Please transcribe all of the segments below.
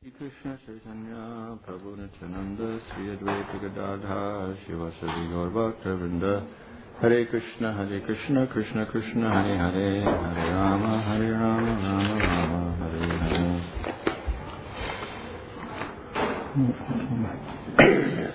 Krishna Chaitanya Prabhu Nityananda Sri Advaita Gadadhar Shivasari Gaur Bhakta Hare Krishna Krishna Krishna Hare Hare Hare Rama Rama Rama Hare Hare.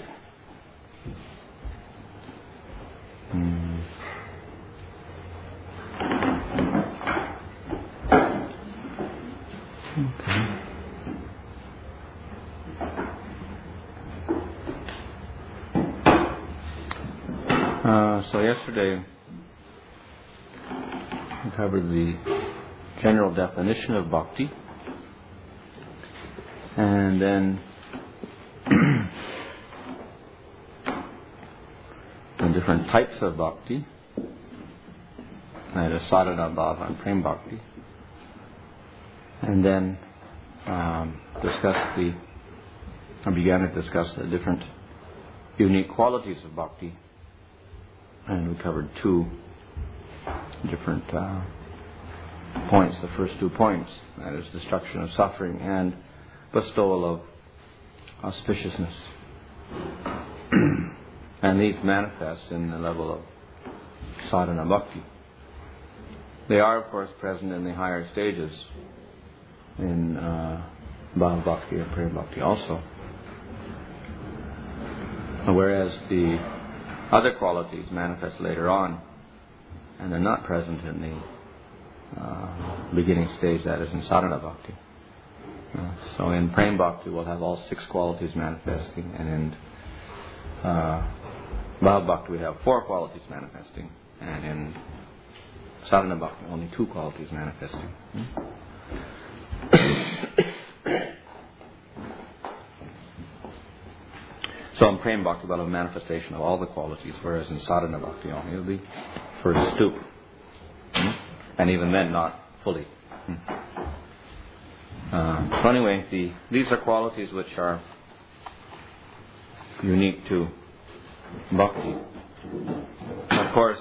So yesterday we covered the general definition of bhakti, and then the different types of bhakti, that is sadhana bhava and prem bhakti, and then began to discuss the different unique qualities of bhakti. And we covered two different points. The first 2 points, that is destruction of suffering and bestowal of auspiciousness. And these manifest in the level of sadhana bhakti. They are, of course, present in the higher stages in bhava bhakti and prema bhakti also. Whereas the other qualities manifest later on, and they're not present in the beginning stage, that is in sadhana bhakti. So in prem bhakti we'll have all 6 qualities manifesting, and in bhava bhakti we have 4 qualities manifesting, and in sadhana bhakti only 2 qualities manifesting. So in prem bhakti we'll have a manifestation of all the qualities, whereas in sadhana bhakti only it'll be first 2. And even then not fully. So anyway, these are qualities which are unique to bhakti. Of course,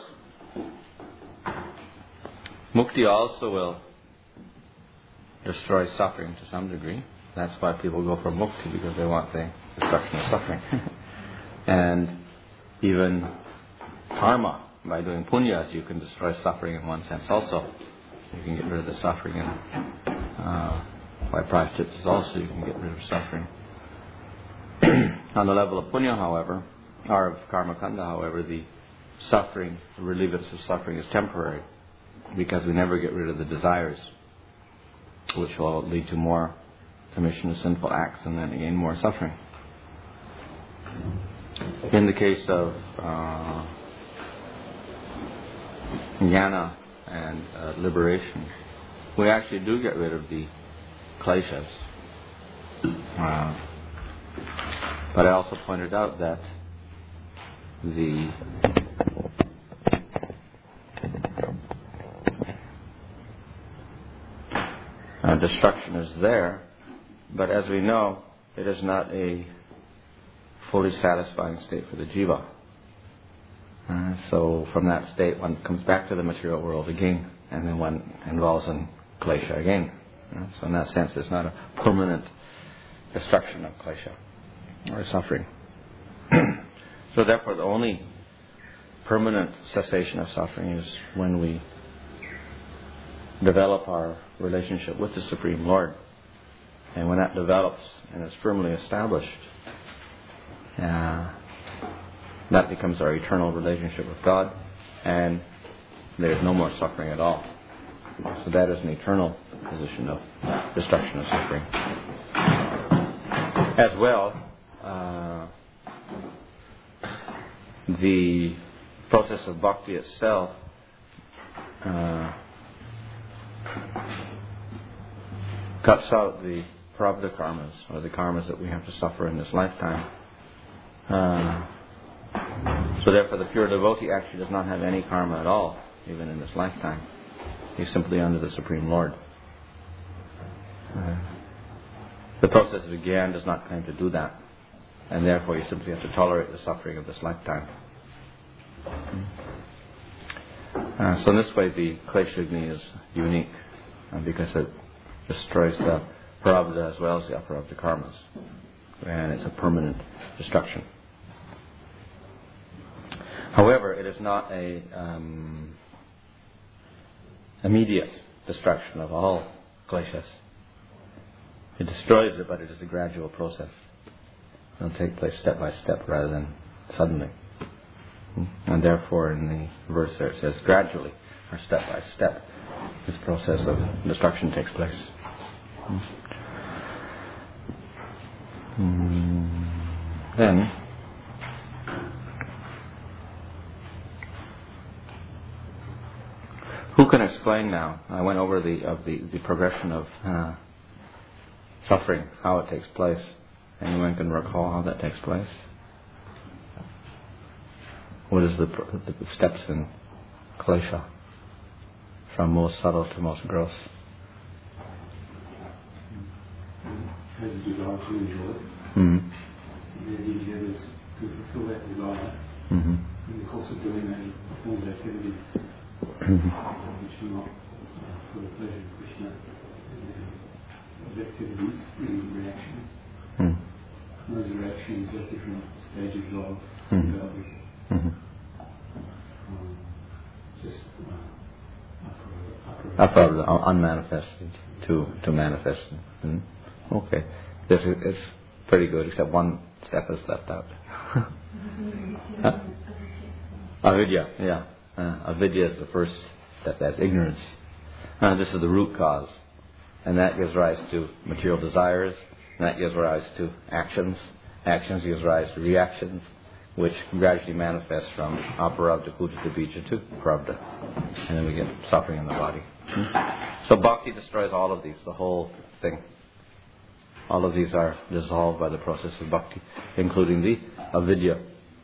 mukti also will destroy suffering to some degree. That's why people go for mukti, because they want the destruction of suffering. And even karma, by doing punyas, you can destroy suffering in one sense also. You can get rid of the suffering, and by prashchitas also you can get rid of suffering. On the level of punya, however, or of karma kanda, however, the suffering, the relievance of suffering is temporary, because we never get rid of the desires, which will lead to more commission of sinful acts and then again more suffering. In the case of jnana and liberation, we actually do get rid of the kleshas. But I also pointed out that the destruction is there, but as we know, it is not a fully satisfying state for the jiva. So from that state one comes back to the material world again, and then one involves in klesha again. So in that sense it's not a permanent destruction of klesha or suffering. So therefore the only permanent cessation of suffering is when we develop our relationship with the Supreme Lord. And when that develops and is firmly established, that becomes our eternal relationship with God, and there's no more suffering at all. So that is an eternal position of destruction of suffering. As well, the process of bhakti itself cuts out the prarabdha karmas, or the karmas that we have to suffer in this lifetime. So therefore the pure devotee actually does not have any karma at all, even in this lifetime. He's simply under the Supreme Lord. The process of Gyan does not claim to do that, and therefore you simply have to tolerate the suffering of this lifetime. So in this way the Kleshagni is unique, because it destroys the Prarabdha as well as the aprarabdha karmas. And it's a permanent destruction. However, it is not a immediate destruction of all kleshas. It destroys it, but it is a gradual process. It will take place step by step rather than suddenly. And therefore in the verse there it says gradually, or step by step, this process of destruction takes place. Then who can explain now? I went over the progression of suffering, how it takes place. Anyone can recall how that takes place? What is the steps in klesha, from most subtle to most gross? Has a desire to enjoy. Mm-hmm. The endeavours to fulfill that desire. Mm-hmm. In the course of doing that, he performs activities which are not for the pleasure of Krishna. Those activities bring reactions. Mm-hmm. Those reactions are different stages of development. Mm-hmm. Just unmanifested to manifested. Mm-hmm. Okay. This is pretty good, except one step is left out. Huh? Avidya, yeah. Avidya is the first step, that's ignorance. This is the root cause. And that gives rise to material desires, and that gives rise to actions. Actions gives rise to reactions, which gradually manifest from aparabdha kudita bija to prabdha. And then we get suffering in the body. So bhakti destroys all of these, the whole thing. All of these are dissolved by the process of bhakti, including the avidya.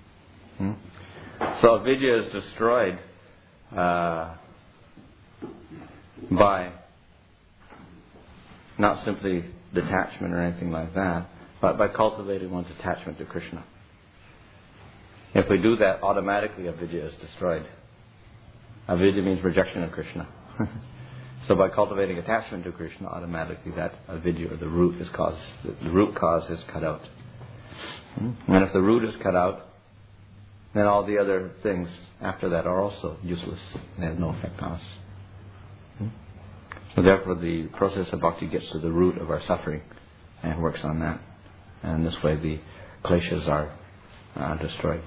So avidya is destroyed by not simply detachment or anything like that, but by cultivating one's attachment to Krishna. If we do that, automatically avidya is destroyed. Avidya means rejection of Krishna. So by cultivating attachment to Krishna, automatically that avidya, or the root cause is cut out. And if the root is cut out, then all the other things after that are also useless. They have no effect on us. So therefore the process of bhakti gets to the root of our suffering and works on that. And this way the kleshas are destroyed.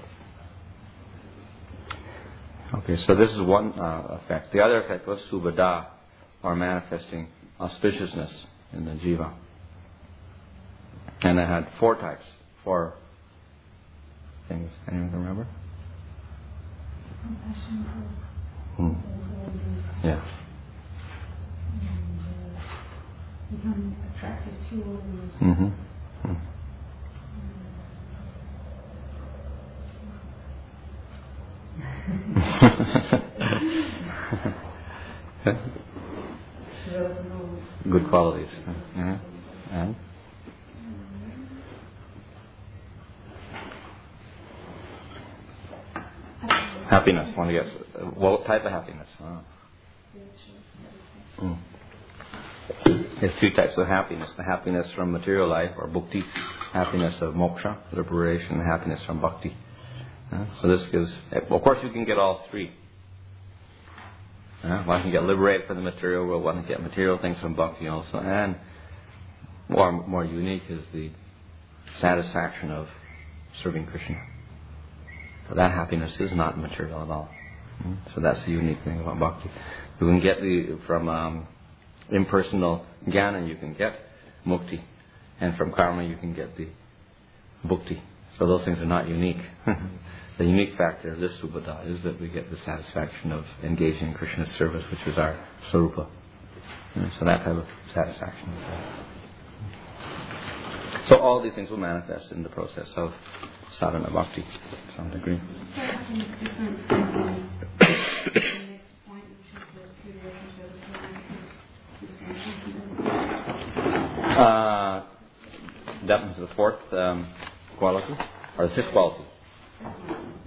Okay, so this is one effect. The other effect was subhada, or manifesting auspiciousness in the jiva. And it had 4 types, 4 things. Anyone can remember? Yeah. Become attracted to Mm-hmm. Good qualities. And? Happiness. Want to guess? What type of happiness? There's 2 types of happiness. The happiness from material life, or bhukti, happiness of moksha, liberation, and happiness from bhakti. So this gives... Of course you can get all 3. One can get liberated from the material world, one can get material things from bhakti also, and more unique is the satisfaction of serving Krishna. So that happiness is not material at all. So that's the unique thing about bhakti. You can get from impersonal jnana, you can get mukti, and from karma you can get the bhukti. So those things are not unique. The unique factor of this subhada is that we get the satisfaction of engaging in Krishna's service, which is our sarupa. So that type of satisfaction. So all these things will manifest in the process of sadhana bhakti to some degree. That was the 4th quality, or the 5th quality.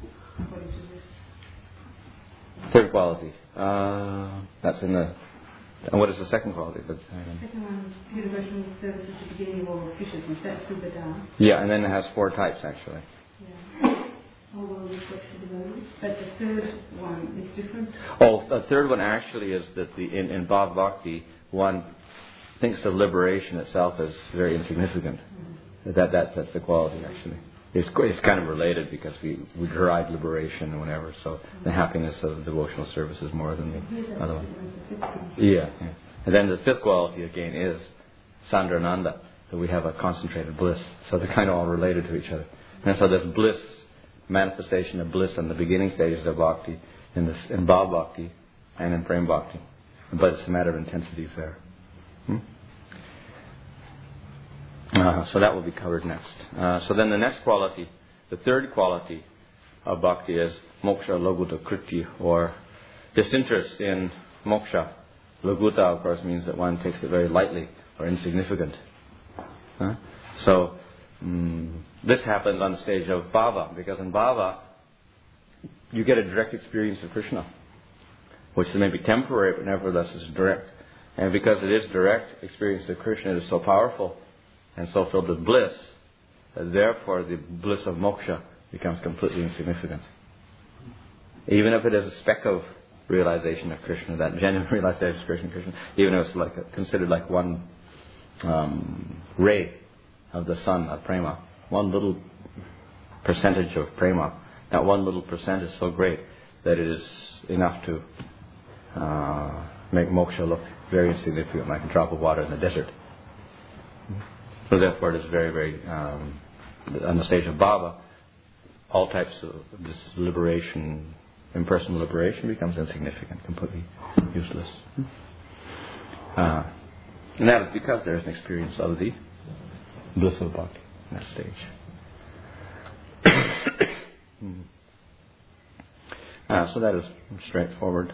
3rd quality. That's in the And what is the second quality? The second one, pure devotional service at the beginning of all auspiciousness. That's Subhadar. Yeah, and then it has 4 types actually. Yeah. All world reflection devotees. But the third one is different. Oh, the third one actually is that in Bhava Bhakti, one thinks of liberation itself as very insignificant. That's the quality actually. It's kind of related because we derive liberation or whatever. So the happiness of devotional service is more than the other one. Yeah. And then the fifth quality again is Sandrananda, that we have a concentrated bliss. So they're kind of all related to each other. And so there's bliss, manifestation of bliss in the beginning stages of bhakti, in Bhava Bhakti and in Prem Bhakti. But it's a matter of intensities there. So that will be covered next. So then the next quality, the third quality of bhakti is moksha laguta kriti, or disinterest in moksha. Laguta, of course, means that one takes it very lightly or insignificant. So this happens on the stage of bhava, because in bhava you get a direct experience of Krishna, which may be temporary but nevertheless is direct. And because it is direct experience of Krishna, it is so powerful and so filled with bliss, that therefore the bliss of moksha becomes completely insignificant. Even if it is a speck of realization of Krishna, that genuine realization of Krishna, even if it's considered like one ray of the sun of prema, one little percentage of prema, that one little percent is so great that it is enough to make moksha look very insignificant, like a drop of water in the desert. So therefore it is very, very, on the stage of bhava, all types of this liberation, impersonal liberation becomes insignificant, completely useless. And that is because there is an experience of the bliss of bhakti in that stage. So that is straightforward.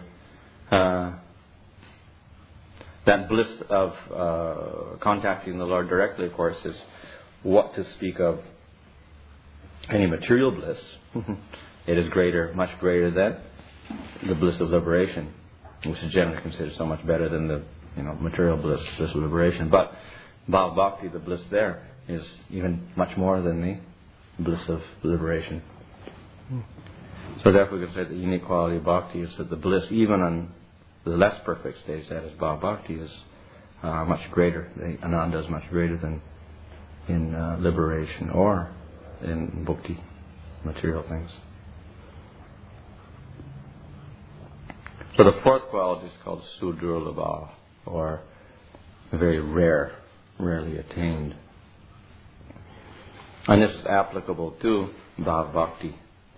That bliss of contacting the Lord directly, of course, is what to speak of any material bliss. It is greater, much greater than the bliss of liberation, which is generally considered so much better than the material bliss of liberation. But Bhava Bhakti, the bliss there, is even much more than the bliss of liberation. So therefore we can say the unique quality of bhakti is that the bliss, even on the less perfect stage, that is Bhava Bhakti, is much greater. The ananda is much greater than in liberation or in bhakti, material things. So the fourth quality is called Sudurlabha, or very rare, rarely attained. And this is applicable to Bhava Bhakti.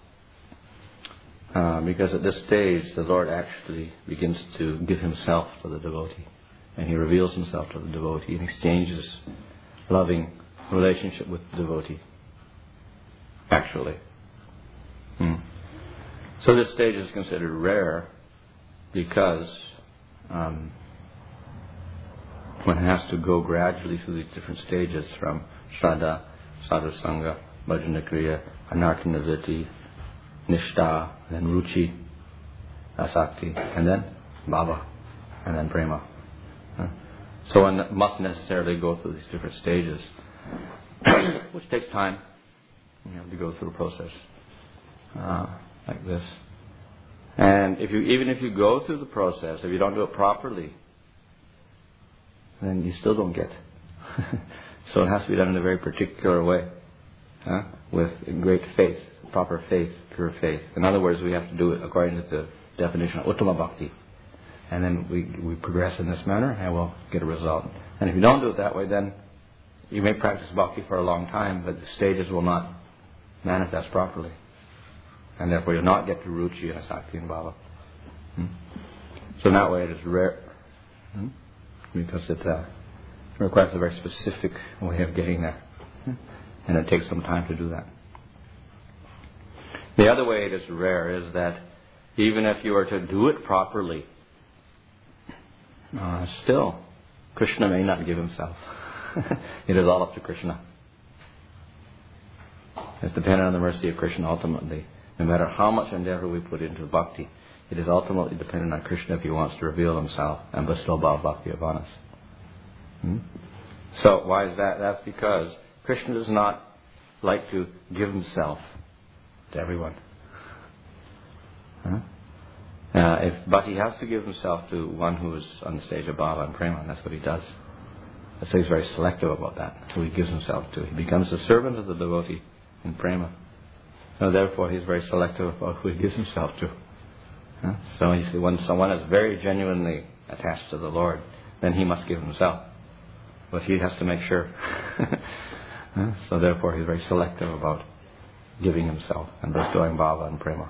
Because at this stage the Lord actually begins to give Himself to the devotee. And He reveals Himself to the devotee and exchanges loving relationship with the devotee. Actually. So this stage is considered rare because one has to go gradually through these different stages from Shraddha, Sadhusanga, Bhajana Kriya, Anartha-nivritti, Nishtha, then Ruchi, Asakti, and then Bhava, and then Prema. So one must necessarily go through these different stages, which takes time. To go through a process like this. And even if you go through the process, if you don't do it properly, then you still don't get. So it has to be done in a very particular way, with great faith, proper faith, pure faith. In other words, we have to do it according to the definition of Uttama Bhakti. And then we progress in this manner and we'll get a result. And if you don't do it that way, then you may practice bhakti for a long time, but the stages will not manifest properly. And therefore you'll not get to Ruchi and Asakti and Bhava. So in that way it is rare. Because it requires a very specific way of getting there. And it takes some time to do that. The other way it is rare is that even if you were to do it properly, still Krishna may not give Himself. It is all up to Krishna. It's dependent on the mercy of Krishna ultimately. No matter how much endeavor we put into bhakti, It is ultimately dependent on Krishna if he wants to reveal himself and bestow Bhava Bhakti upon us. So why is that? That's because Krishna does not like to give himself to everyone. But he has to give himself to one who is on the stage of Bhava and Prema, and that's what he does. So he's very selective about that. So he gives himself to. He becomes the servant of the devotee in Prema. So therefore he's very selective about who he gives himself to. So you see, when someone is very genuinely attached to the Lord, then he must give himself. But he has to make sure. So therefore he's very selective about giving himself and bestowing Bhava and Prema.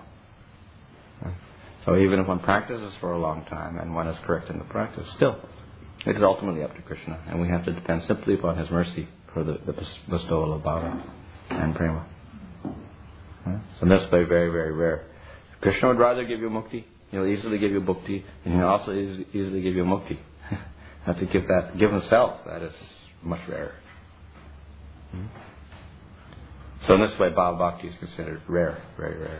So even if one practices for a long time and one is correct in the practice, still it is ultimately up to Krishna, and we have to depend simply upon his mercy for the bestowal of Bhava and Prema. So that's very, very, very rare. Krishna would rather give you mukti. He'll easily give you bhukti, and he'll also easily give you mukti. Have to give himself. That is much rarer. So in this way, Bhava Bhakti is considered rare, very rare.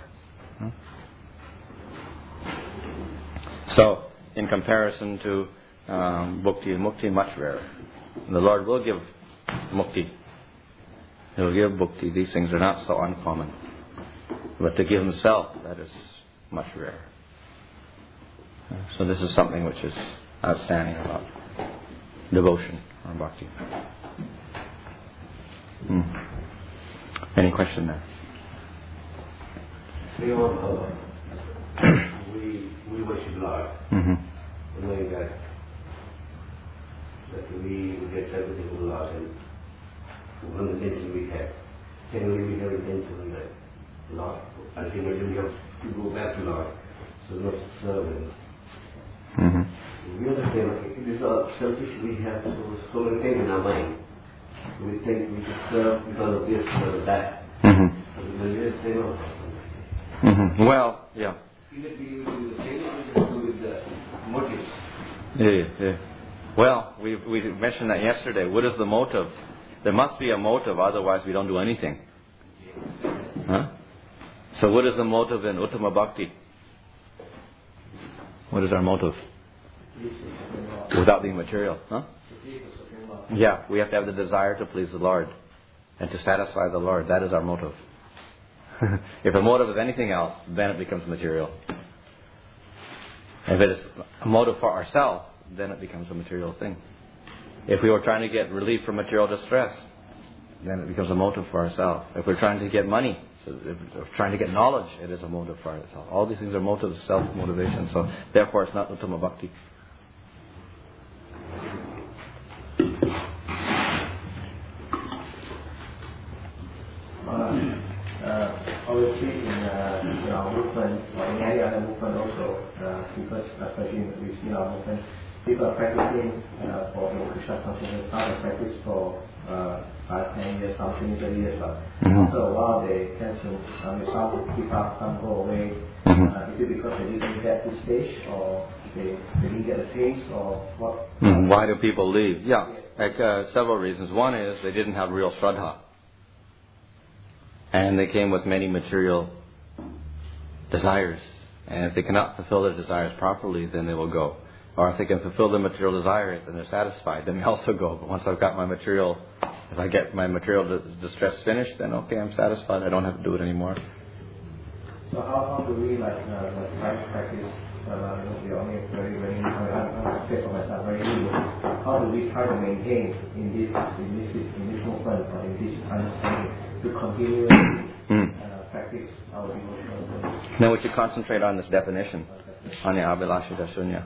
So in comparison to bhukti and mukti, much rarer. The Lord will give mukti. He'll give bhukti. These things are not so uncommon. But to give himself, that is much rarer. So this is something which is outstanding about devotion or bhakti. Any question there? We worship Lord. Knowing that we get everything from Lord, and from the intention we have. Generally we have intention that Lord, ultimately we have to go back to Lord, so not serve Him. We understand it is all selfish. We have so many things in our mind. We think we should serve because of this or that. Well, yeah. Is it we do the same or do with the motives? Yeah. Well, we mentioned that yesterday. What is the motive? There must be a motive, otherwise we don't do anything. So what is the motive in Uttama Bhakti? What is our motive? Without being material. Yeah, we have to have the desire to please the Lord and to satisfy the Lord. That is our motive. If the motive is anything else, then it becomes material. If it is a motive for ourselves, then it becomes a material thing. If we were trying to get relief from material distress, then it becomes a motive for ourselves. If we're trying to get money, if we're trying to get knowledge, it is a motive for ourselves. All these things are motives, self-motivation. So therefore it's not Uttama Bhakti. Obviously in our movement or in any other movement also, because especially we see our movement, people are practicing for Krishna consciousness, start a practice for 5, 10 years, some 20, 30 years, but after a while they tend to, some keep up, some go away. Is it because they didn't get to stage, or they didn't get a taste, or what? Why do people leave? Yeah, several reasons. One is they didn't have real Shraddha. And they came with many material desires. And if they cannot fulfill their desires properly, then they will go. Or if they can fulfill their material desires and they're satisfied, then they also go. But once I've got my material, if I get my material distress finished, then okay, I'm satisfied. I don't have to do it anymore. So how do we try to practice? We're only very, very, I say for myself, very new. How do we try to maintain in this movement or in this understanding to continue practice our devotional? Then we should concentrate on this definition, on the Abhilasha Shunya.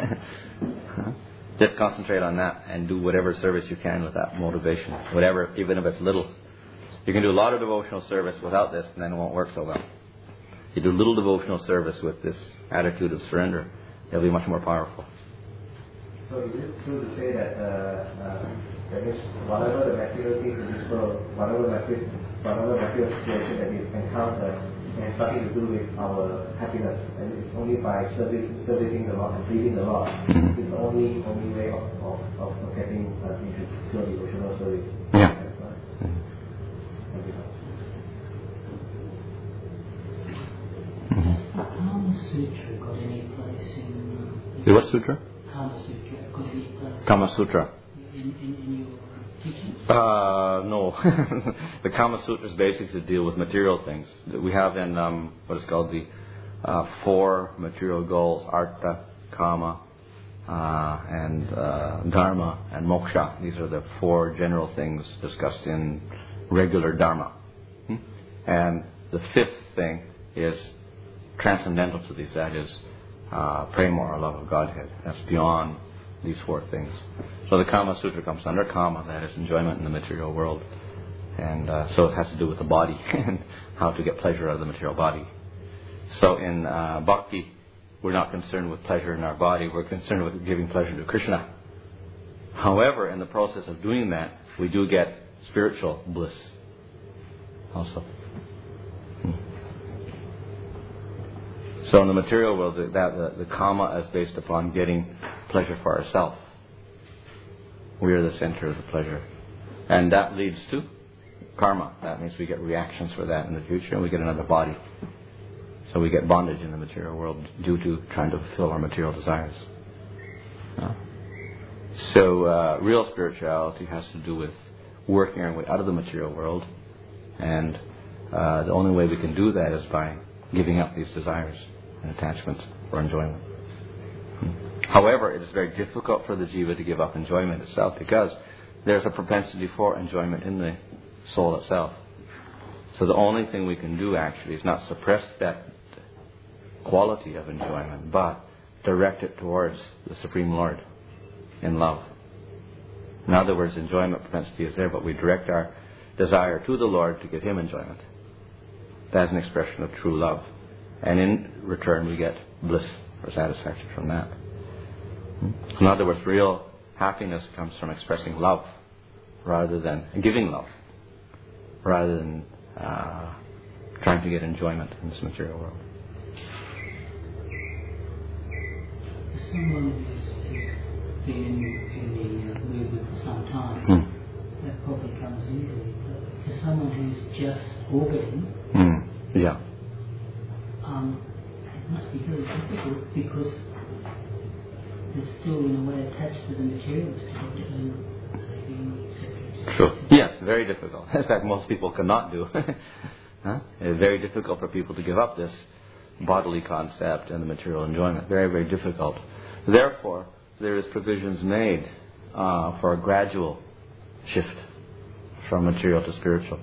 Just concentrate on that and do whatever service you can with that motivation, whatever, even if it's little. You can do a lot of devotional service without this, and then it won't work so well. You do little devotional service with this attitude of surrender, it'll be much more powerful. So is it true to say that is whatever the material things in this world, whatever material situation that we encounter, has nothing to do with our happiness, and it's only by servicing the Lord and pleasing the Lord. It's the only way of getting into pure devotional service. Yeah. How much got any Sutra? Kama Sutra. Could any place Kama Sutra. in your teachings? No. The Kama Sutras basically deal with material things. We have in what is called the 4 material goals: Artha, Kama, and Dharma, and Moksha. These are the 4 general things discussed in regular Dharma. And the 5th thing is transcendental to these. That is prema, or love of Godhead. That's beyond these 4 things. So the Kama Sutra comes under Kama, that is enjoyment in the material world. And so it has to do with the body and how to get pleasure out of the material body. So in Bhakti, we're not concerned with pleasure in our body, we're concerned with giving pleasure to Krishna. However, in the process of doing that, we do get spiritual bliss also. So in the material world, the Kama is based upon getting pleasure for ourselves. We are the center of the pleasure. And that leads to karma. That means we get reactions for that in the future, and we get another body. So we get bondage in the material world due to trying to fulfill our material desires. So real spirituality has to do with working our way out of the material world, and the only way we can do that is by giving up these desires and attachments for enjoyment. However, it is very difficult for the jiva to give up enjoyment itself, because there's a propensity for enjoyment in the soul itself. So the only thing we can do actually is not suppress that quality of enjoyment, but direct it towards the Supreme Lord in love. In other words, enjoyment propensity is there, but we direct our desire to the Lord to give Him enjoyment. That's an expression of true love. And in return we get bliss or satisfaction from that. In other words, real happiness comes from expressing love rather than giving love, rather than trying to get enjoyment in this material world. Someone who's been in the movement for some time, that probably comes easily. But for someone who's just orbiting, it must be very difficult, because they're still in a way attached to the material, etc. True. Yes, very difficult. In fact, most people cannot do. It's very difficult for people to give up this bodily concept and the material enjoyment. Very, very difficult. Therefore, there is provisions made for a gradual shift from material to spiritual.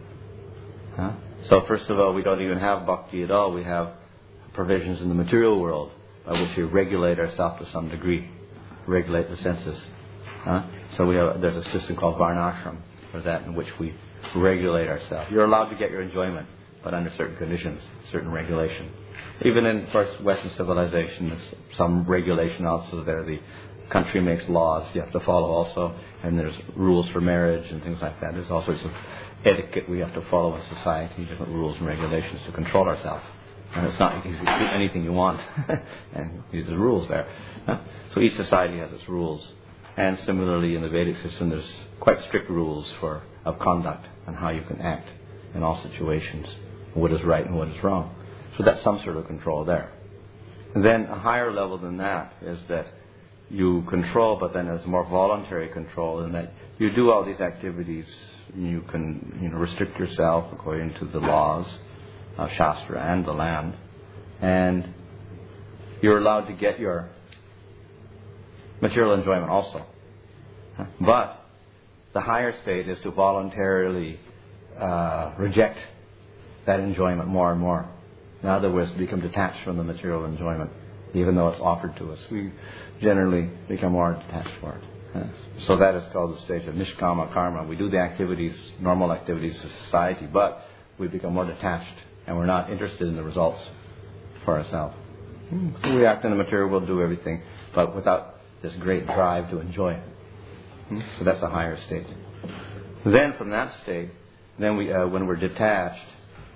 So first of all, we don't even have bhakti at all. We have provisions in the material world by which we regulate ourselves to some degree, regulate the senses. So there's a system called varnashram for that, in which we regulate ourselves. You're allowed to get your enjoyment, but under certain conditions, certain regulation. Even in first Western civilization, there's some regulation also there. The country makes laws you have to follow also, and there's rules for marriage and things like that. There's all sorts of etiquette we have to follow in society, different rules and regulations to control ourselves. And it's not easy to do anything you want, and these are the rules there. So each society has its rules. And similarly, in the Vedic system, there's quite strict rules of conduct and how you can act in all situations, what is right and what is wrong. So that's some sort of control there. And then a higher level than that is that you control, but then there's more voluntary control, in that you do all these activities. You can restrict yourself according to the laws of Shastra and the land, and you're allowed to get your material enjoyment also. But the higher state is to voluntarily reject that enjoyment more and more. In other words, become detached from the material enjoyment, even though it's offered to us. We generally become more detached for it. Yes. So that is called the stage of nishkama karma. We do the activities, normal activities of society, but we become more detached, and we're not interested in the results for ourselves. So we act in the material world, do everything, but without this great drive to enjoy it. So that's a higher state. Then from that state, then we, when we're detached,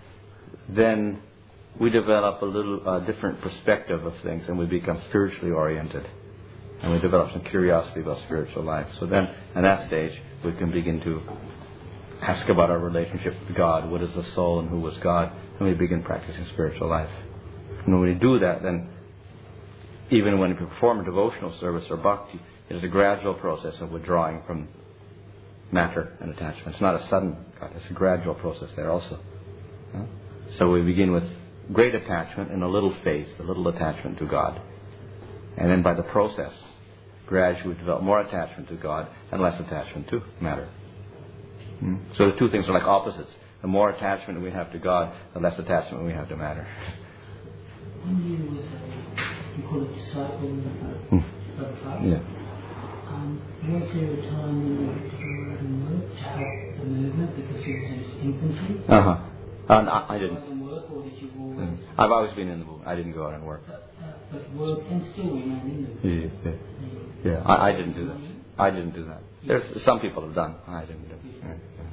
then we develop a little different perspective of things, and we become spiritually oriented. And we develop some curiosity about spiritual life. So then, at that stage, we can begin to ask about our relationship with God. What is the soul and who was God? And we begin practicing spiritual life. And when we do that, then even when you perform a devotional service or bhakti, it is a gradual process of withdrawing from matter and attachment. It's not a sudden cut, it's a gradual process there also. So we begin with great attachment and a little faith, a little attachment to God. And then by the process, gradually we develop more attachment to God and less attachment to matter. So the two things are like opposites. The more attachment we have to God, the less attachment we have to matter. When you was you call it disciple of Yeah. Was there a time when you had to go out and work to help the movement because it was in its infancy? I didn't. Work, or did you always? I've always been in the movement. I didn't go out and work. But work and still remain in the movement. Yeah. I didn't do that. I didn't do that. There's some people have done. I didn't do it. Yeah.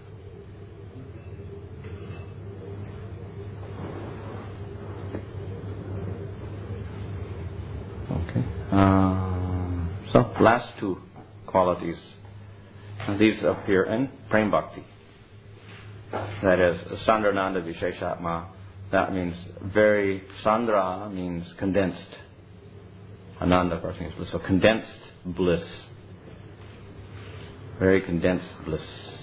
Okay. So last two qualities. These appear in Prem Bhakti. That is Sandrananda Visheshatma. That means very, Sandra means condensed. Ananda, of course, means bliss. So condensed bliss. Very condensed bliss.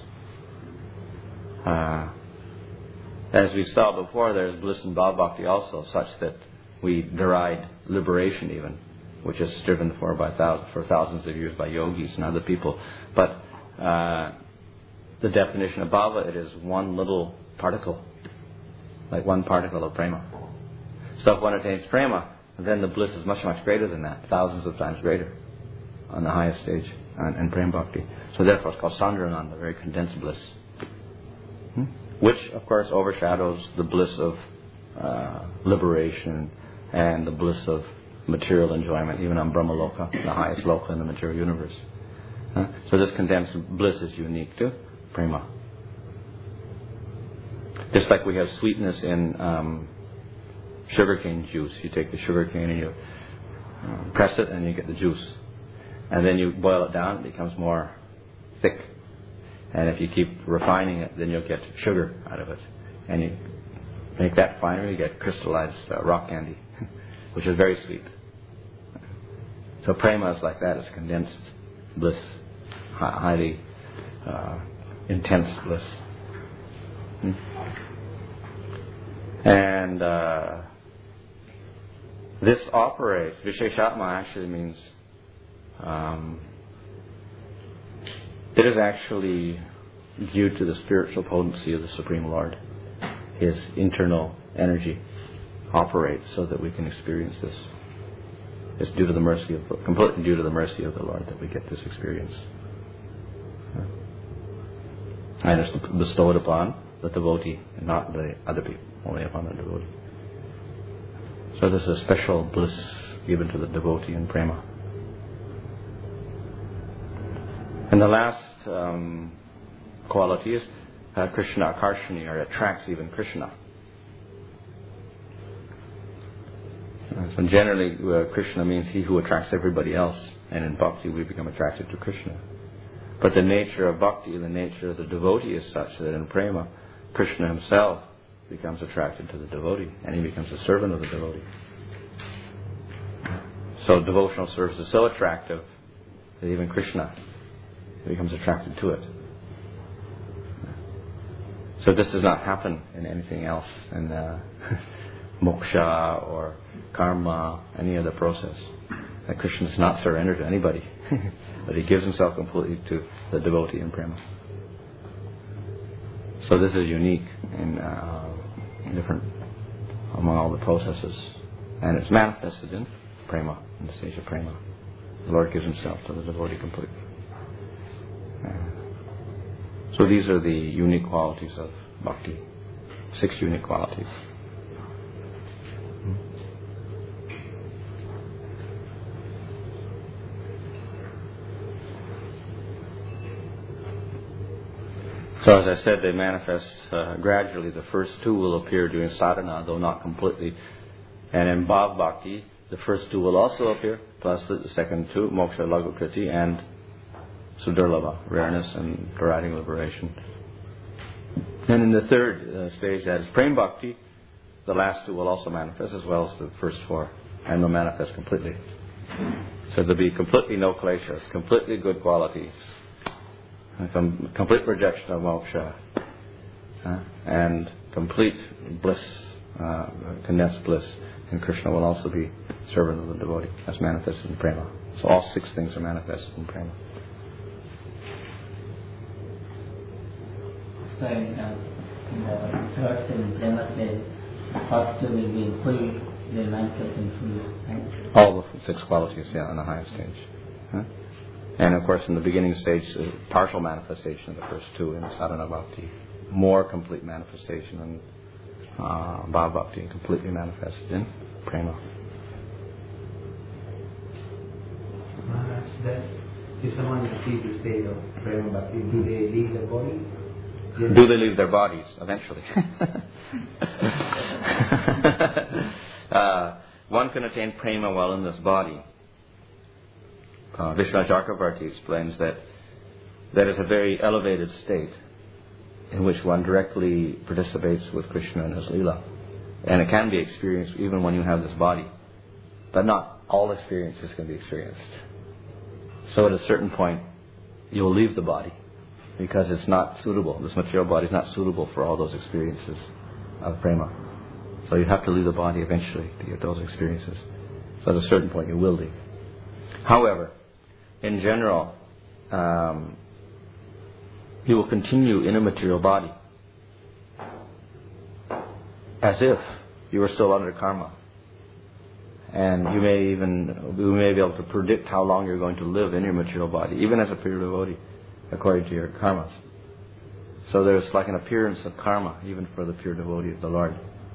As we saw before, there's bliss in Bhava Bhakti also, such that we deride liberation even, which is striven for for thousands of years by yogis and other people. But the definition of bhava, it is one little particle, like one particle of prema. So if one attains prema, then the bliss is much, much greater than that, thousands of times greater on the highest stage in Prem Bhakti. So therefore it's called Sandrananda, very condensed bliss. Which, of course, overshadows the bliss of liberation and the bliss of material enjoyment, even on Brahmaloka, the highest loka in the material universe. So this condensed bliss is unique to prema. Just like we have sweetness in sugarcane juice. You take the sugarcane and you press it and you get the juice. And then you boil it down, it becomes more thick. And if you keep refining it, then you'll get sugar out of it. And you make that finer, you get crystallized rock candy, which is very sweet. So prema is like that, it's condensed bliss, highly intense bliss. And this operates, Visheshatma actually means, it is actually due to the spiritual potency of the Supreme Lord. His internal energy operates so that we can experience this. It's due to the mercy of, completely due to the mercy of the Lord that we get this experience. And it's bestowed upon the devotee and not the other people, only upon the devotee. So this is a special bliss given to the devotee in prema. And the last quality is Krishna Akarshani, or attracts even Krishna. So generally, Krishna means he who attracts everybody else, and in bhakti we become attracted to Krishna. But the nature of bhakti, the nature of the devotee is such that in prema, Krishna himself becomes attracted to the devotee, and he becomes a servant of the devotee. So devotional service is so attractive that even Krishna becomes attracted to it. So this does not happen in anything else, in moksha or karma, any other process. That Krishna does not surrender to anybody, but he gives himself completely to the devotee in prema. So this is unique in different among all the processes, and it's manifested in prema, in the stage of prema. The Lord gives himself to the devotee completely. So these are the unique qualities of bhakti. 6 unique qualities. So as I said, they manifest gradually. The first 2 will appear during sadhana, though not completely. And in Bhava Bhakti, the first 2 will also appear, plus the second 2, moksha, laghu kriti, and sudurlabha, rareness and deriding liberation. And in the third stage, that is Prem Bhakti, the last 2 will also manifest, as well as the first 4, and will manifest completely. So there'll be completely no kleshas, completely good qualities, complete projection of moksha, and complete bliss, condensed bliss. And Krishna will also be servant of the devotee, as manifested in prema. So all 6 things are manifested in prema. So in the third in prema stage, the first 2 will be full, they manifest in full. Right? All the 6 qualities, in the highest stage. And of course, in the beginning stage, the partial manifestation of the first 2 in sadhana bhakti, more complete manifestation in bhava bhakti, completely manifested in prema. If someone achieves the state of prema bhakti, do they leave the body? Yes. Do they leave their bodies eventually? One can attain prema while in this body. Vishwanath Chakravarti explains that is a very elevated state in which one directly participates with Krishna and his Leela. And it can be experienced even when you have this body. But not all experiences can be experienced. So at a certain point, you'll leave the body because it's not suitable. This material body is not suitable for all those experiences of prema. So you have to leave the body eventually to get those experiences. So at a certain point, you will leave. However, in general, you will continue in a material body as if you were still under karma. And we may be able to predict how long you're going to live in your material body, even as a pure devotee, according to your karmas. So there's like an appearance of karma, even for the pure devotee of the Lord.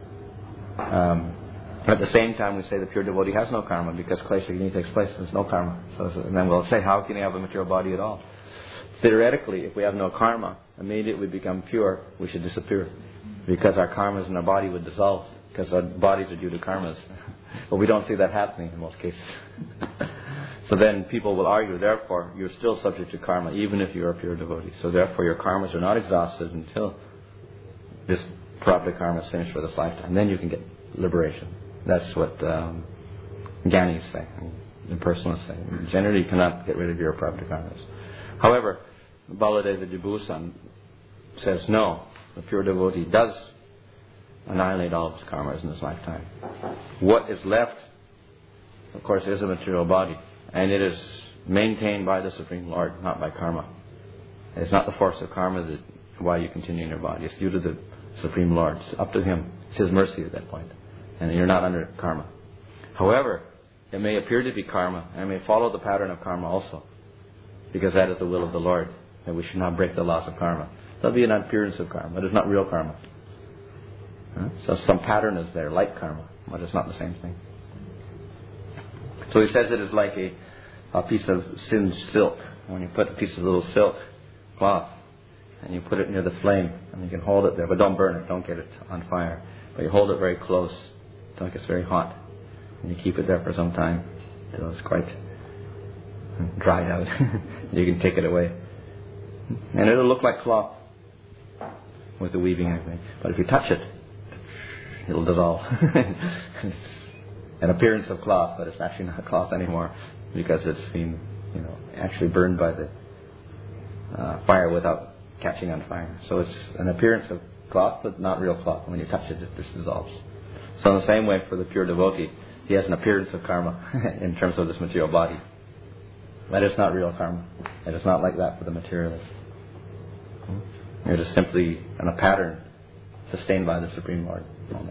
At the same time, we say the pure devotee has no karma because klesha agni takes place. There's no karma. And then we'll say, how can you have a material body at all? Theoretically, if we have no karma, immediately we become pure, we should disappear. Because our karmas in our body would dissolve. Because our bodies are due to karmas. But we don't see that happening in most cases. So then people will argue, therefore, you're still subject to karma, even if you're a pure devotee. So therefore, your karmas are not exhausted until this prarabdha karma is finished for this lifetime. Then you can get liberation. That's what Gyanis say, impersonalists say. Generally, you cannot get rid of your prarabdha karmas. However, Baladeva Jibhusan says no, the pure devotee does annihilate all of his karmas in this lifetime. What is left, of course, is a material body, and it is maintained by the Supreme Lord, not by karma. It's not the force of karma that why you continue in your body. It's due to the Supreme Lord. It's up to Him. It's His mercy at that point. And you're not under karma. However, it may appear to be karma, and it may follow the pattern of karma also, because that is the will of the Lord, and we should not break the laws of karma. There'll be an appearance of karma, but it's not real karma. So some pattern is there, like karma, but it's not the same thing. So he says it is like a piece of singed silk. When you put a piece of little silk cloth, and you put it near the flame, and you can hold it there, but don't burn it, don't get it on fire. But you hold it very close, until it gets very hot, and you keep it there for some time, until it's quite dried out. You can take it away. And it'll look like cloth, with the weaving and everything. But if you touch it, it'll dissolve. An appearance of cloth, but it's actually not cloth anymore, because it's been, actually burned by the fire without catching on fire. So it's an appearance of cloth, but not real cloth. When you touch it, it just dissolves. So in the same way, for the pure devotee, he has an appearance of karma in terms of this material body. But it's not real karma. It is not like that for the materialist. It is simply a pattern sustained by the Supreme Lord only.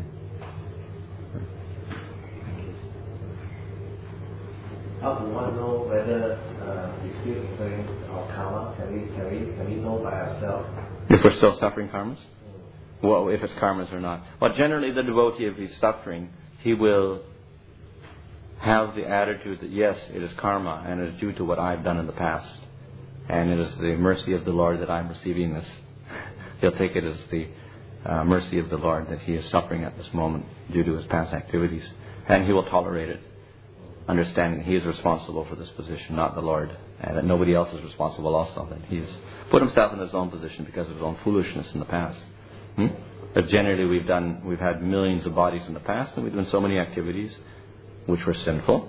How do one know whether we're still incurring our karma? Can we know by ourselves? If we're still suffering karmas? Well, if it's karmas or not. Well, generally the devotee, if he's suffering, he will have the attitude that yes, it is karma and it is due to what I've done in the past. And it is the mercy of the Lord that I'm receiving this. He'll take it as the mercy of the Lord that he is suffering at this moment due to his past activities. And he will tolerate it, understanding that he is responsible for this position, not the Lord. And that nobody else is responsible also. That he has put himself in his own position because of his own foolishness in the past. But generally we've had millions of bodies in the past, and we've done so many activities which were sinful,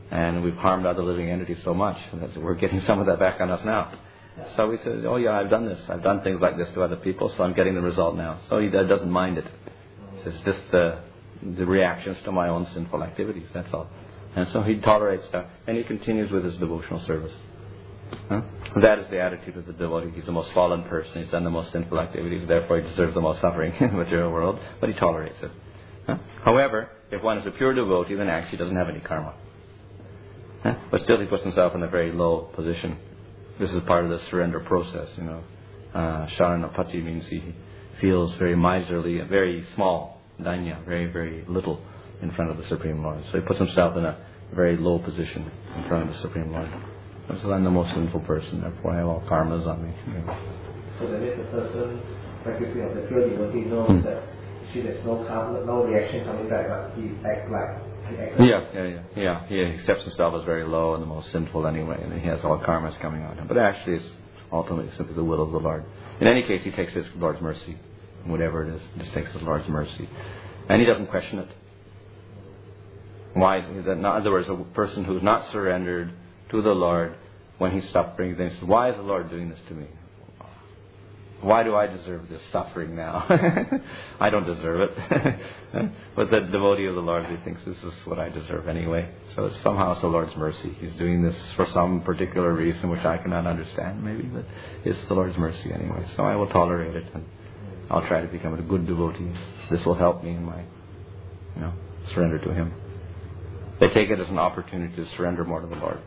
And we've harmed other living entities so much that we're getting some of that back on us now. So we said, oh yeah, I've done this. I've done things like this to other people, so I'm getting the result now. So he doesn't mind it. It's just the reactions to my own sinful activities, that's all. And so he tolerates that, and he continues with his devotional service. That is the attitude of the devotee. He's the most fallen person. He's done the most sinful activities. Therefore, he deserves the most suffering in the material world. But he tolerates it. However, if one is a pure devotee, then actually doesn't have any karma. But still, he puts himself in a very low position. This is part of the surrender process. Sharanapati means he feels very miserly, very small, danya, very, very little in front of the Supreme Lord. So he puts himself in a very low position in front of the Supreme Lord. So I'm the most sinful person, therefore I have all karmas on me. So that if the person practicing of the pure devotee knows that there's no karma, no reaction coming back, but he acts like. Yeah. He accepts himself as very low and the most sinful anyway, and he has all karmas coming on him. But actually, it's ultimately simply the will of the Lord. In any case, he takes his Lord's mercy, whatever it is. He just takes his Lord's mercy, and he doesn't question it. Why? In other words, a person who's not surrendered to the Lord, when he's suffering, then says, why is the Lord doing this to me? Why do I deserve this suffering now? I don't deserve it. But the devotee of the Lord, he thinks this is what I deserve anyway. So somehow it's the Lord's mercy. He's doing this for some particular reason which I cannot understand maybe, but it's the Lord's mercy anyway. So I will tolerate it, and I'll try to become a good devotee. This will help me in my surrender to Him. They take it as an opportunity to surrender more to the Lord.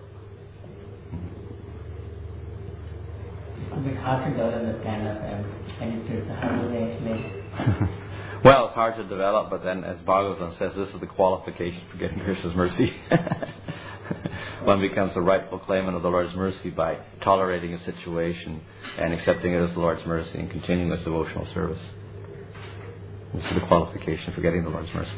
It's a bit hard to develop that kind of penitence. How do they explain? Well, it's hard to develop, but then as Bhagavatam says, this is the qualification for getting Krishna's mercy. One becomes the rightful claimant of the Lord's mercy by tolerating a situation and accepting it as the Lord's mercy and continuing with devotional service. This is the qualification for getting the Lord's mercy.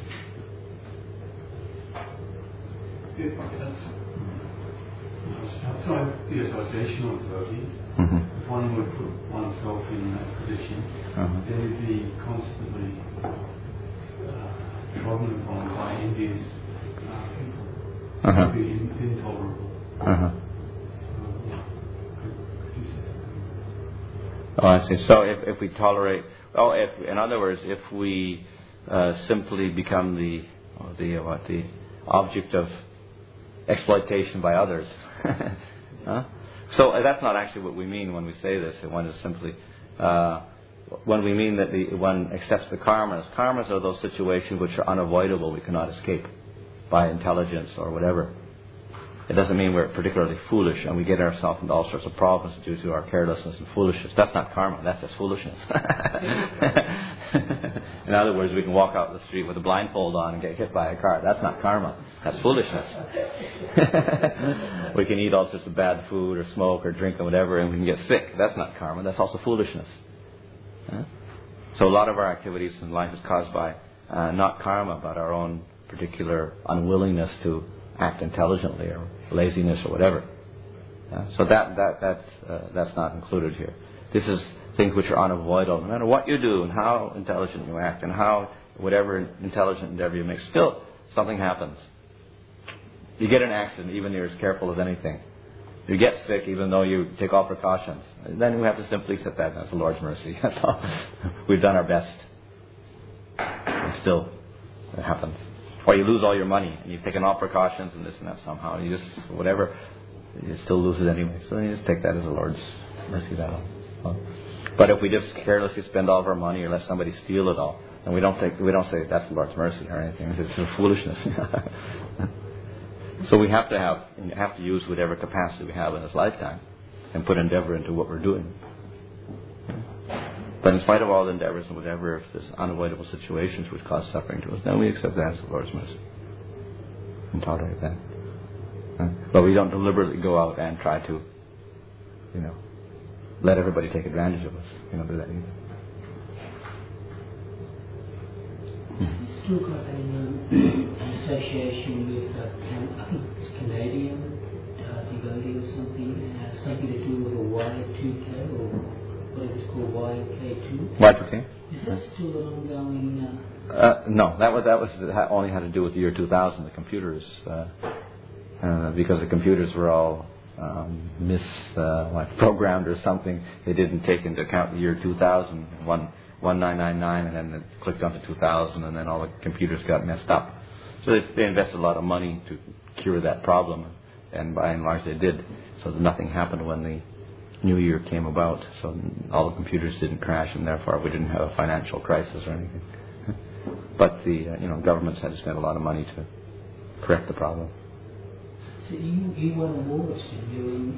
Outside the association of devotees, if one would put oneself in that position, then it would be constantly trodden upon by envious people. It would be intolerable. Oh, I see. So if we tolerate, in other words, if we simply become the object of exploitation by others. So that's not actually what we mean when we say this. One is simply when we mean that one accepts the karmas. Karmas are those situations which are unavoidable. We cannot escape by intelligence or whatever. It doesn't mean we're particularly foolish and we get ourselves into all sorts of problems due to our carelessness and foolishness. That's not karma. That's just foolishness. In other words, we can walk out the street with a blindfold on and get hit by a car. That's not karma. That's foolishness. We can eat all sorts of bad food or smoke or drink or whatever and we can get sick. That's not karma. That's also foolishness. So a lot of our activities in life is caused by not karma, but our own particular unwillingness to act intelligently or laziness or whatever. So that's not included here. This is things which are unavoidable. No matter what you do and how intelligent you act and how whatever intelligent endeavor you make, still something happens. You get an accident even if you're as careful as anything. You get sick even though you take all precautions. Then we have to simply accept that as the Lord's mercy. That's all. We've done our best. And still, it happens. Or you lose all your money and you've taken all precautions and this and that somehow. You just, whatever, you still lose it anyway. So then you just take that as the Lord's mercy. But if we just carelessly spend all of our money or let somebody steal it all, and we don't say that's the Lord's mercy or anything. It's just foolishness. So we have to use whatever capacity we have in this lifetime and put endeavor into what we're doing. But in spite of all the endeavors and whatever, if there's unavoidable situations which cause suffering to us, then we accept that as the Lord's mercy and tolerate that. But we don't deliberately go out and try to, let everybody take advantage of us. We don't do that either. You still got an association with, I think it's Canadian devotee or something. It has something to do with a Y2K or what it was called Y2K2. Y2K? Is that still an ongoing? No, that only had to do with the year 2000. The computers because the computers were all programmed or something. They didn't take into account the year 2000, 1999, and then they clicked onto 2000, and then all the computers got messed up. So they invested a lot of money to cure that problem, and by and large they did. So that nothing happened when the new year came about. So all the computers didn't crash, and therefore we didn't have a financial crisis or anything. But the governments had to spend a lot of money to correct the problem. So you won awards, didn't you,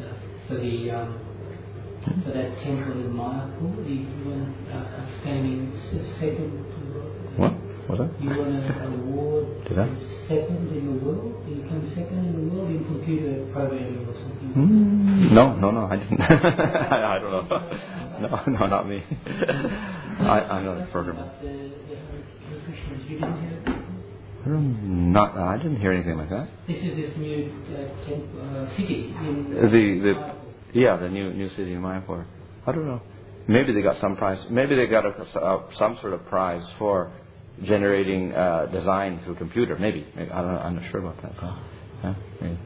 for that temple in Mayapur? You won outstanding second. What was that? You won an award. Did I? Second in the world. You come second in the world in computer programming or something. No, I didn't. I don't know. No, not me. I'm not a programmer. You didn't hear it? I didn't hear anything like that. This is this new city in the new city in Mayapur. I don't know. Maybe they got some prize. Maybe they got some sort of prize for generating design through computer. Maybe. I don't know. I'm not sure about that. Yeah, maybe.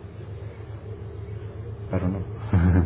I don't know.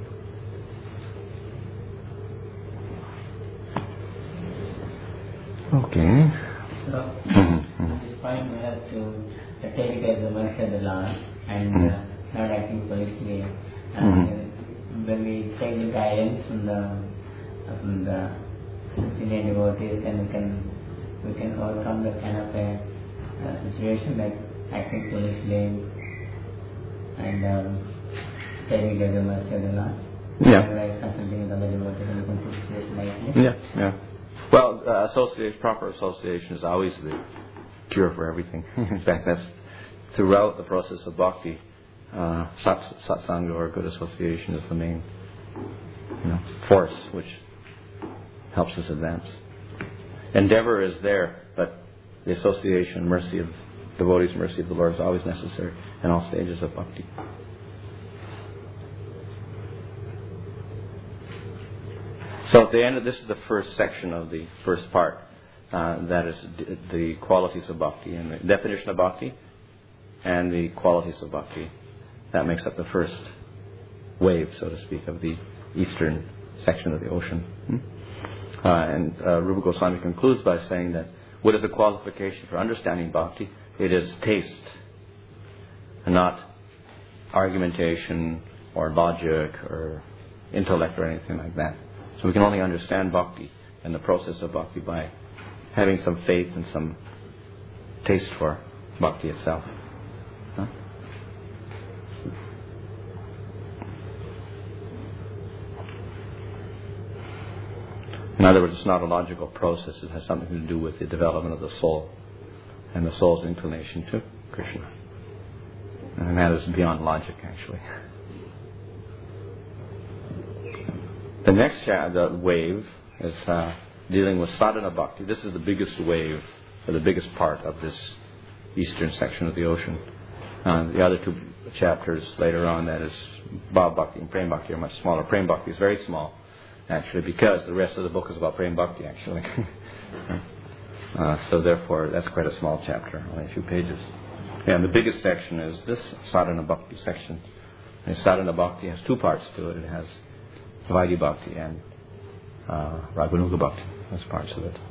Okay. So, this point we have to take it as a mercy of the Lord and not acting foolishly. When we take the guidance from the senior devotees, then we can overcome that kind of a situation like acting foolishly and taking it as a mercy of the Lord. Yeah. Like consulting with other devotees and we can see the situation like this. Yeah. Well, proper association is always the cure for everything. In fact, that's throughout the process of bhakti. Satsanga or good association is the main force which helps us advance. Endeavor is there, but the association, mercy of devotees, mercy of the Lord is always necessary in all stages of bhakti. So at the end of this is the first section of the first part. That is the qualities of bhakti and the definition of bhakti and the qualities of bhakti. That makes up the first wave, so to speak, of the eastern section of the ocean. And Rupa Goswami concludes by saying that what is a qualification for understanding bhakti? It is taste, and not argumentation or logic or intellect or anything like that. So we can only understand bhakti and the process of bhakti by having some faith and some taste for bhakti itself. In other words, it's not a logical process. It has something to do with the development of the soul and the soul's inclination to Krishna. And that is beyond logic, actually. The next the wave is dealing with sadhana bhakti. This is the biggest wave, or the biggest part of this eastern section of the ocean. The other two chapters later on, that is Bhava Bhakti and Prem Bhakti, are much smaller. Prem Bhakti is very small, actually, because the rest of the book is about Prem Bhakti, actually. So therefore, that's quite a small chapter, only a few pages. And the biggest section is this sadhana bhakti section. And sadhana bhakti has two parts to it. It has Vaidhi Bhakti and Raganuga Bhakti as parts of it.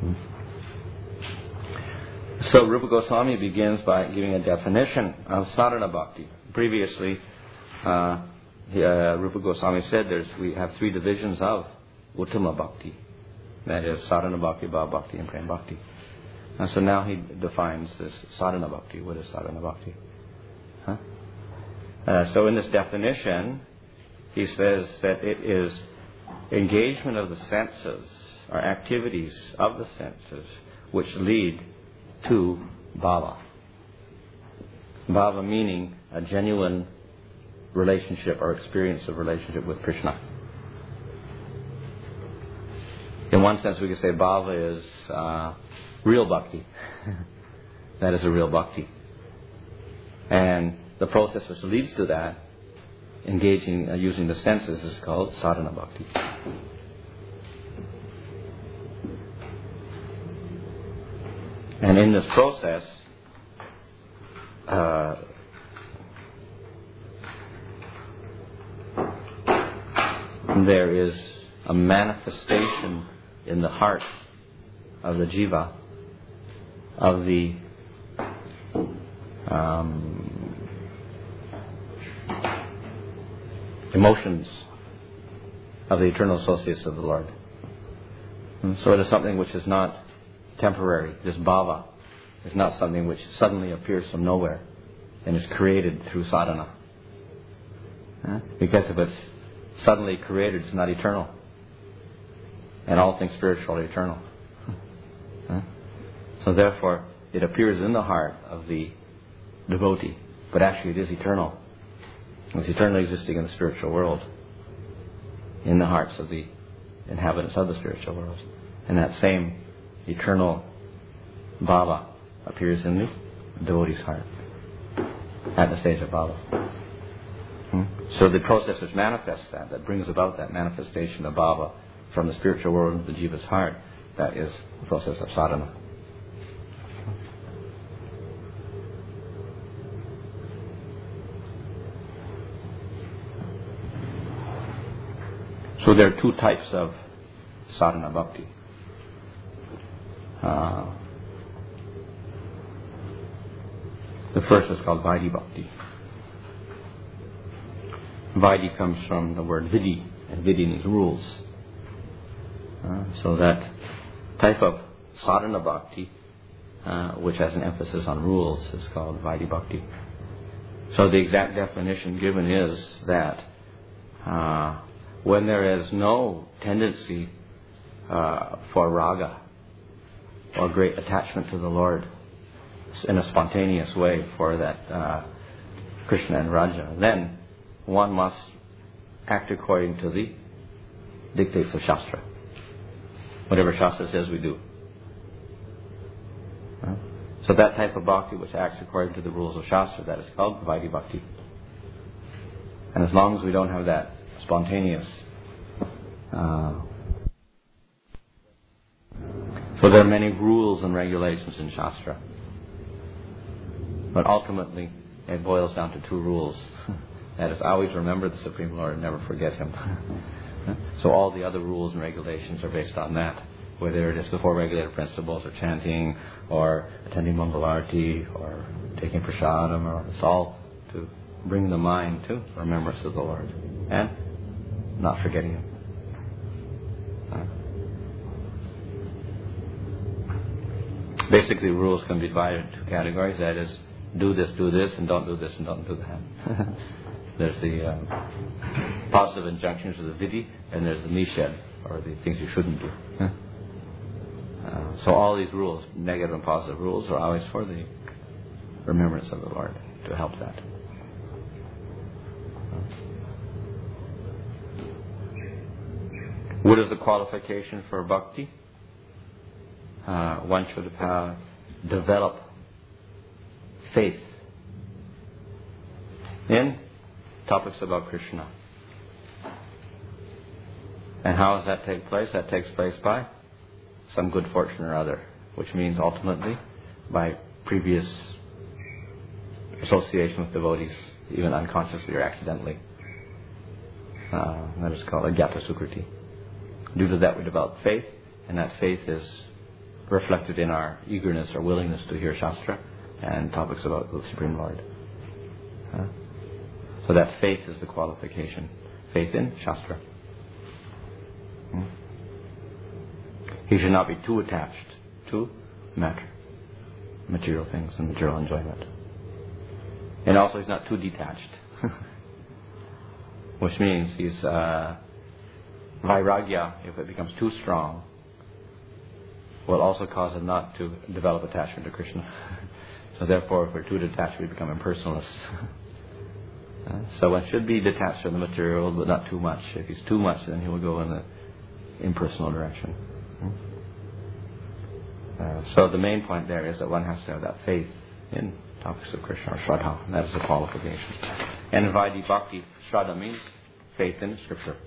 So Rupa Goswami begins by giving a definition of sadhana bhakti. Previously, Rupa Goswami said we have three divisions of Uttama Bhakti. That is sadhana bhakti, Bhava Bhakti, and Prem Bhakti. And so now he defines this sadhana bhakti. What is sadhana bhakti? So in this definition, he says that it is engagement of the senses or activities of the senses which lead to bhava. Bhava meaning a genuine relationship or experience of relationship with Krishna. In one sense we could say bhava is real bhakti. That is a real bhakti. And the process which leads to that, engaging, using the senses, is called sadhana bhakti. And in this process, there is a manifestation in the heart of the jiva of the emotions of the eternal associates of the Lord. And so it is something which is not temporary. This bhava is not something which suddenly appears from nowhere and is created through sadhana. Because if it's suddenly created, it's not eternal. And all things spiritual are eternal. So therefore, it appears in the heart of the devotee, but actually it is eternal. It's eternally existing in the spiritual world, in the hearts of the inhabitants of the spiritual world. And that same eternal bhava appears in the devotee's heart at the stage of bhava. So the process which manifests that brings about that manifestation of bhava from the spiritual world into the jiva's heart, that is the process of sadhana. So there are two types of sadhana bhakti. The first is called Vaidhi bhakti. Vaidhi comes from the word vidhi, and vidhi means rules. So that type of sadhana bhakti, which has an emphasis on rules, is called Vaidhi bhakti. So the exact definition given is that when there is no tendency for raga or great attachment to the Lord in a spontaneous way for that Krishna and Raja, then one must act according to the dictates of Shastra. Whatever Shastra says, we do. So that type of bhakti which acts according to the rules of Shastra, that is called Vaidhi bhakti. And as long as we don't have that spontaneous, so there are many rules and regulations in Shastra, but ultimately it boils down to two rules. That is, always remember the Supreme Lord and never forget Him. So all the other rules and regulations are based on that, whether it is the four regulated principles, or chanting, or attending Mangalarti, or taking prasadam, or it's all to bring the mind to remembrance of the Lord and not forgetting Him. Basically, rules can be divided into two categories. That is, do this, and don't do this, and don't do that. There's the positive injunctions of the vidhi, and there's the nishad, or the things you shouldn't do. So all these rules, negative and positive rules, are always for the remembrance of the Lord, to help that. What is the qualification for bhakti? One should develop faith in topics about Krishna. And how does that take place? That takes place by some good fortune or other, which means ultimately by previous association with devotees, even unconsciously or accidentally. That is called agyata sukriti. Due to that we develop faith, and that faith is reflected in our eagerness or willingness to hear Shastra and topics about the Supreme Lord. So that faith is the qualification. Faith in Shastra. He should not be too attached to matter, material things and material enjoyment. And also he's not too detached. Which means he's vairagya, if it becomes too strong, will also cause him not to develop attachment to Krishna. So therefore, if we're too detached, we become impersonalists. So one should be detached from the material, but not too much. If he's too much, then he will go in the impersonal direction. So the main point there is that one has to have that faith in topics of Krishna, or Shraddha. And that is the qualification. And Vaidhi Bhakti, Shraddha means faith in Scripture.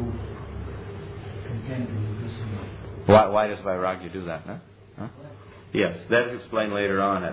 Why does Vairagya do that? Huh? Yes, that is explained later on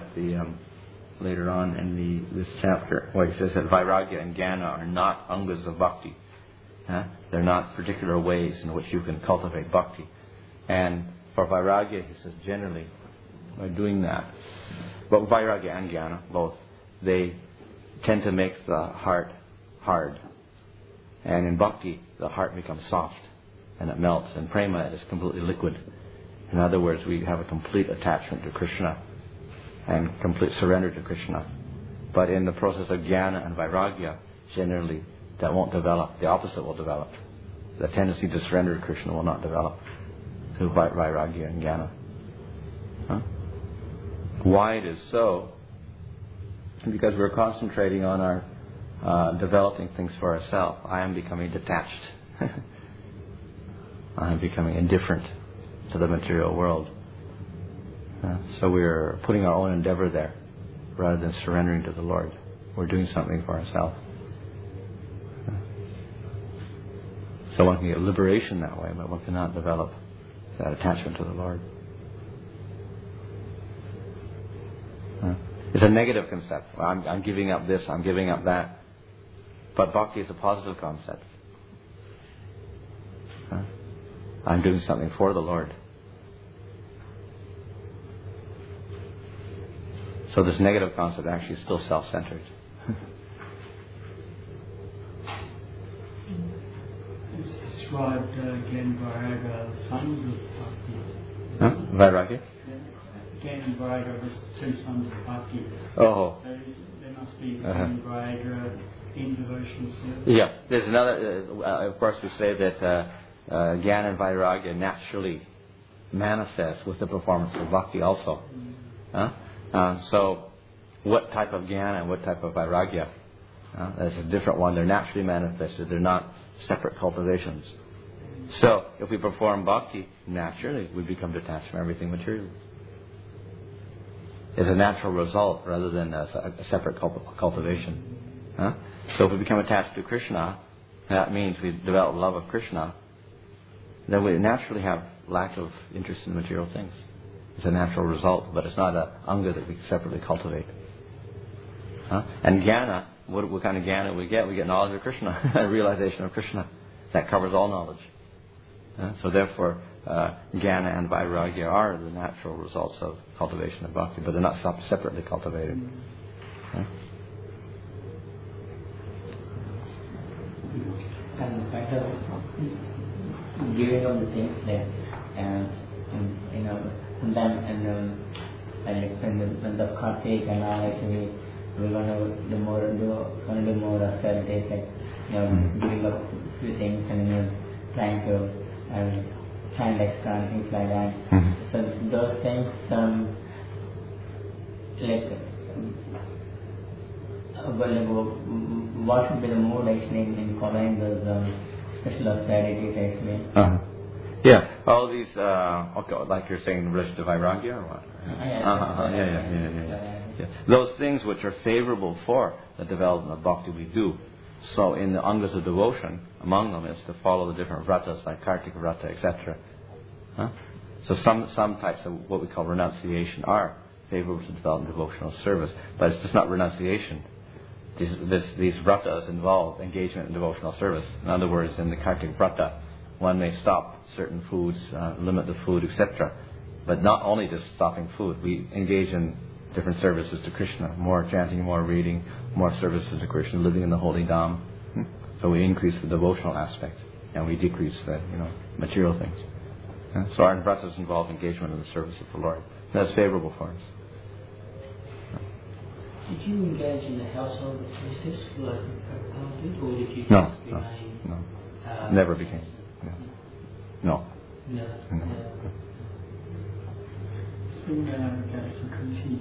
in this chapter, where he says that Vairagya and Jnana are not angas of bhakti. They're not particular ways in which you can cultivate bhakti. And for Vairagya, he says, generally, by doing that, but Vairagya and Jnana, both, they tend to make the heart hard. And in bhakti, the heart becomes soft and it melts. And prema is completely liquid. In other words, we have a complete attachment to Krishna and complete surrender to Krishna. But in the process of Jnana and Vairagya, generally, that won't develop. The opposite will develop. The tendency to surrender to Krishna will not develop through Vairagya and Jnana. Why it is so? Because we're concentrating on our developing things for ourselves. I am becoming detached. I am becoming indifferent to the material world. So we're putting our own endeavor there rather than surrendering to the Lord. We're doing something for ourselves. So one can get liberation that way, but one cannot develop that attachment to the Lord. It's a negative concept. I'm giving up this, I'm giving up that. But bhakti is a positive concept. I'm doing something for the Lord. So this negative concept actually is still self-centered. It's described again Vairagya as sons of bhakti. Vairagya? Again Vairagya was two sons of bhakti. Oh. So there must be Vairagya in devotional service. Yeah, there's another. Of course, we say that Jnana and Vairagya naturally manifest with the performance of bhakti also. So, what type of Jnana and what type of Vairagya? That's a different one. They're naturally manifested. They're not separate cultivations. So, if we perform bhakti, naturally we become detached from everything material. It's a natural result rather than a separate cultivation. So if we become attached to Krishna, that means we develop love of Krishna, then we naturally have lack of interest in material things. It's a natural result, but it's not an anga that we separately cultivate. And Jnana, what kind of Jnana we get? We get knowledge of Krishna, a realization of Krishna. That covers all knowledge. So therefore, Jnana and Vairagya are the natural results of cultivation of bhakti, but they're not separately cultivated. And the fact of giving up the things that, sometimes, when the Kartik and all, actually, we want to do more austerities, like, giving up a few things and, trying to chant extra and things like that. So those things, what should be the mood actually in following those special austerities actually? Yeah, all these, like you're saying in relation to Vairagya or what? Yeah. Those things which are favorable for the development of bhakti we do. So in the angas of devotion, among them is to follow the different vratas like Kartika Vrata, etc. So some types of what we call renunciation are favorable to develop devotional service, but it's just not renunciation. These vratas involve engagement in devotional service. In other words, in the Kartika Vrata, one may stop certain foods, limit the food, etc. But not only just stopping food, we engage in different services to Krishna, more chanting, more reading, more services to Krishna, living in the holy dham. So we increase the devotional aspect, and we decrease the material things. So our vratas involve engagement in the service of the Lord. That's favorable for us. Did you engage in the household process like Prabhupada did, or did you No. Never became. No. In Galaxy,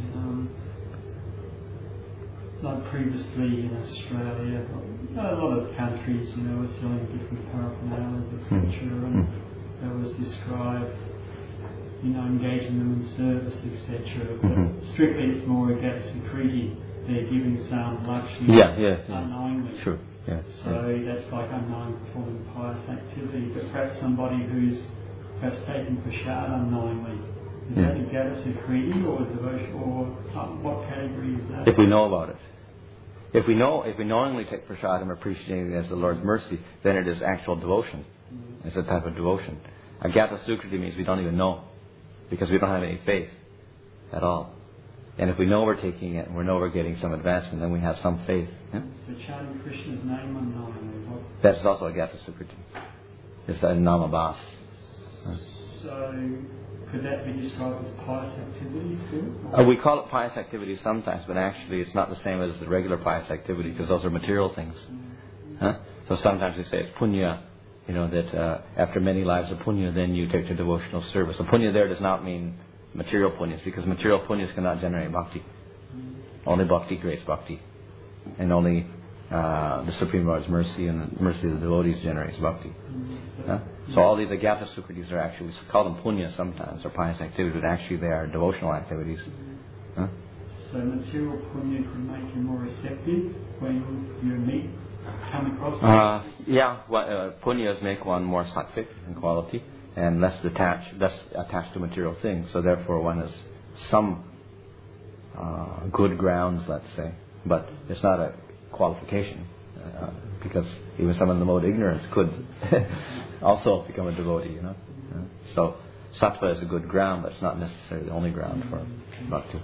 like previously in Australia, a lot of countries, were selling different paraphernalias, etc. And that was described, engaging them in service, etc. But strictly it's more a Galaxy. They're giving some luxury unknowingly. Sure. Yeah. So that's like unknowing performing pious activity. But perhaps somebody who's perhaps taking prasad unknowingly, Is that a Gata Sukriti or devotion, or what category is that? If we know about it. If we knowingly take prasadam, appreciating it as the Lord's mercy, then it is actual devotion. It's a type of devotion. Agata Sukriti means we don't even know, because we don't have any faith at all. And if we know we're taking it and we know we're getting some advancement, then we have some faith. Yeah? So chanting Krishna's name unknowingly. That's also Agata Sukriti. It's a namabhas. So could that be described as pious activities too? We call it pious activities sometimes, but actually it's not the same as the regular pious activity, because those are material things. Huh? So sometimes we say it's punya, that after many lives of punya, then you take to devotional service. So punya there does not mean material punyas, because material punyas cannot generate bhakti. Only bhakti creates bhakti. And only the Supreme Lord's mercy and the mercy of the devotees generates bhakti. So all these Agata Sukritis are actually, we call them punya sometimes, or pious activities, but actually they are devotional activities. So material punya could make you more receptive when you come across punyas make one more sattvic in quality and less attached to material things. So therefore one has some good grounds, let's say, but it's not a qualification, because even someone in the mode of ignorance could also become a devotee, So sattva is a good ground, but it's not necessarily the only ground for bhakti.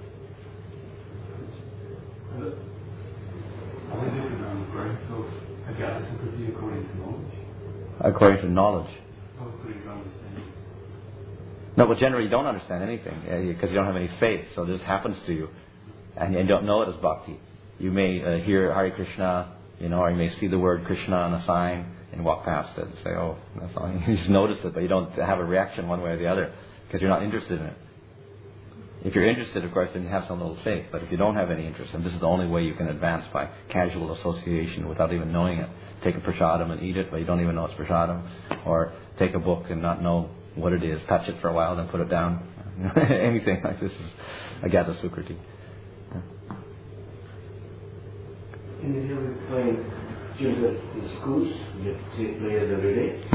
Are we looking on the growth of Agata Sukriti according to knowledge? According to knowledge. Or according to understanding? No, but generally you don't understand anything, because you don't have any faith, so this happens to you. And you don't know it as bhakti. You may hear Hare Krishna, or you may see the word Krishna on a sign and walk past it and say, oh, that's all. You just notice it, but you don't have a reaction one way or the other, because you're not interested in it. If you're interested, of course, then you have some little faith. But if you don't have any interest, and this is the only way you can advance by casual association without even knowing it. Take a prasadam and eat it, but you don't even know it's prasadam. Or take a book and not know what it is. Touch it for a while, then put it down. Anything like this is Agata Sukriti. In the year we play children in schools, we have 3 players every day.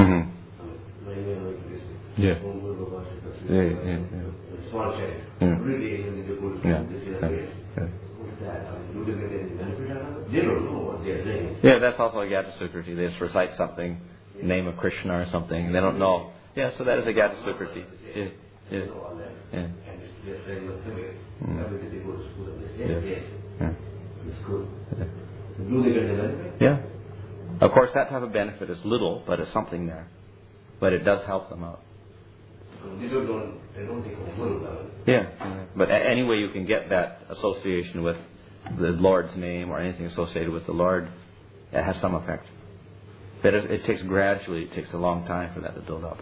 Small child. Every day when they go to this is a place. What's that? Do they get any benefit out of it? They don't know what they are saying. Yeah, that's also Agata Sukriti. They just recite something, name of Krishna or something, and they don't know. Yeah, so that is Agata Sukriti. Yeah. And they're saying, every day they go to school and they say, yes, it's good. So do they get the benefit? Yeah. Of course, that type of benefit is little, but it's something there. But it does help them out. They don't take a full level. Yeah. But any way you can get that association with the Lord's name or anything associated with the Lord, it has some effect. But it takes gradually, it takes a long time for that to build up.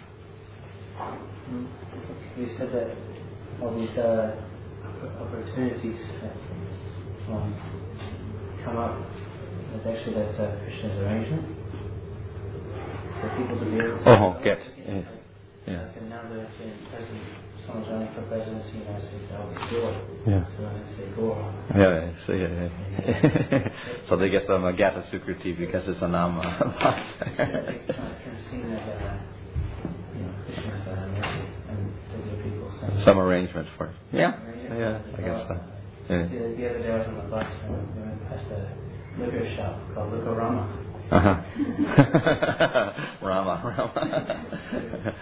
You said that all these opportunities come up, that actually that's Krishna's arrangement for people to be able to... And now there's someone's running for presidency in the United States, always Gore. Yeah. So when I say Gore. Yeah. So they get some Agata Sukriti because it's a nama. It's seen as Krishna's mercy, and there people some arrangement for it. Yeah, I guess so. The other day I was on the bus and we went past a liquor shop called Liquor Rama. Rama.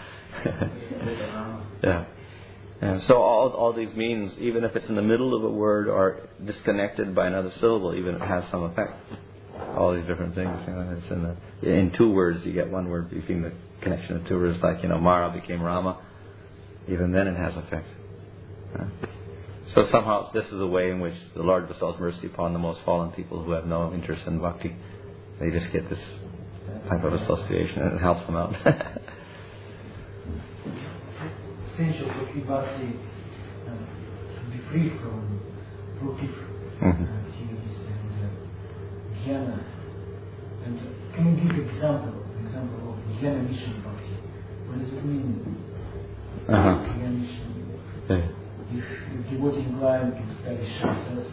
Yeah. And so all these means, even if it's in the middle of a word or disconnected by another syllable, even it has some effect. All these different things. It's in 2 words, you get 1 word between the connection of 2 words, like Mara became Rama. Even then, it has effect. So somehow, this is a way in which the Lord bestows mercy upon the most fallen people who have no interest in bhakti. They just get this type of association, and it helps them out. Essential for true bhakti to be free from motive, activities and jnana. And can you give example of jnana mission bhakti? What does it mean? Jnana mission. If devotee inclined to study Shastras,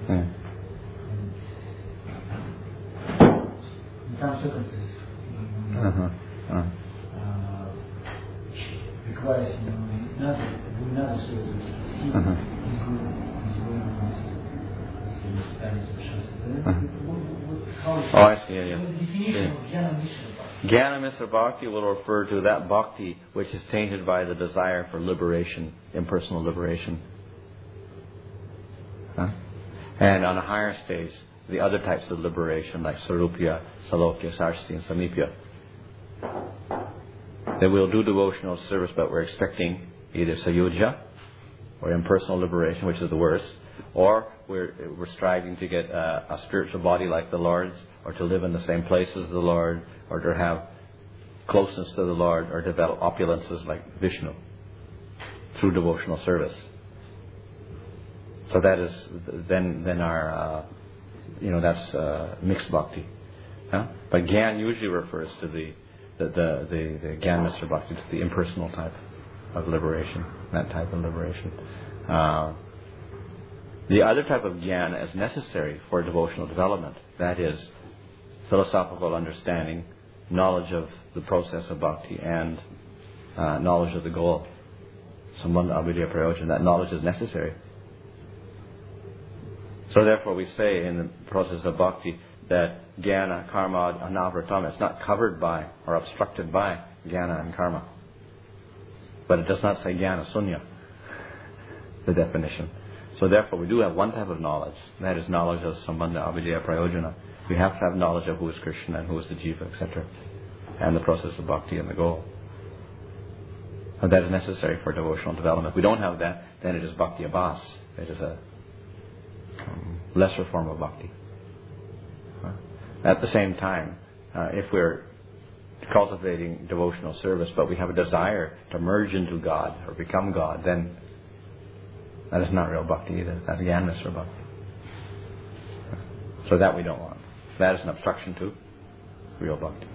in some circumstances, requires not another source of see Uh-huh. his going on this studies of Shastra. How is Oh, I see. Yeah. the definition of Jnana Mishra Bhakti? Jnana Mishra Bhakti will refer to that bhakti which is tainted by the desire for liberation, impersonal liberation. Huh? And on a higher stage, the other types of liberation like Sarupya, Salokya, Sarsti, and Samipya. That we'll do devotional service, but we're expecting either Sayujya or impersonal liberation, which is the worst, or we're striving to get a spiritual body like the Lord's, or to live in the same place as the Lord, or to have closeness to the Lord, or develop opulences like Vishnu through devotional service. So that is then our that's mixed bhakti. Huh? But Gyan usually refers to the Gyan Mishra Bhakti, to the impersonal type of liberation, that type of liberation. The other type of Gyan is necessary for devotional development. That is philosophical understanding, knowledge of the process of bhakti, and knowledge of the goal. Sambandha Abhidya Prayojan. That knowledge is necessary. So therefore we say in the process of bhakti that jnana, karma, anavratama, it's not covered by or obstructed by jnana and karma. But it does not say jnana sunya, the definition. So therefore we do have one type of knowledge, that is knowledge of sambandha, avidya, prayojana. We have to have knowledge of who is Krishna and who is the jiva, etc. And the process of bhakti and the goal. And that is necessary for devotional development. If we don't have that, then it is bhakti abhas. It is a lesser form of bhakti. At the same time, if we're cultivating devotional service, but we have a desire to merge into God or become God, then that is not real bhakti either. That's Gyan Mishra Bhakti. So that we don't want. That is an obstruction to real bhakti.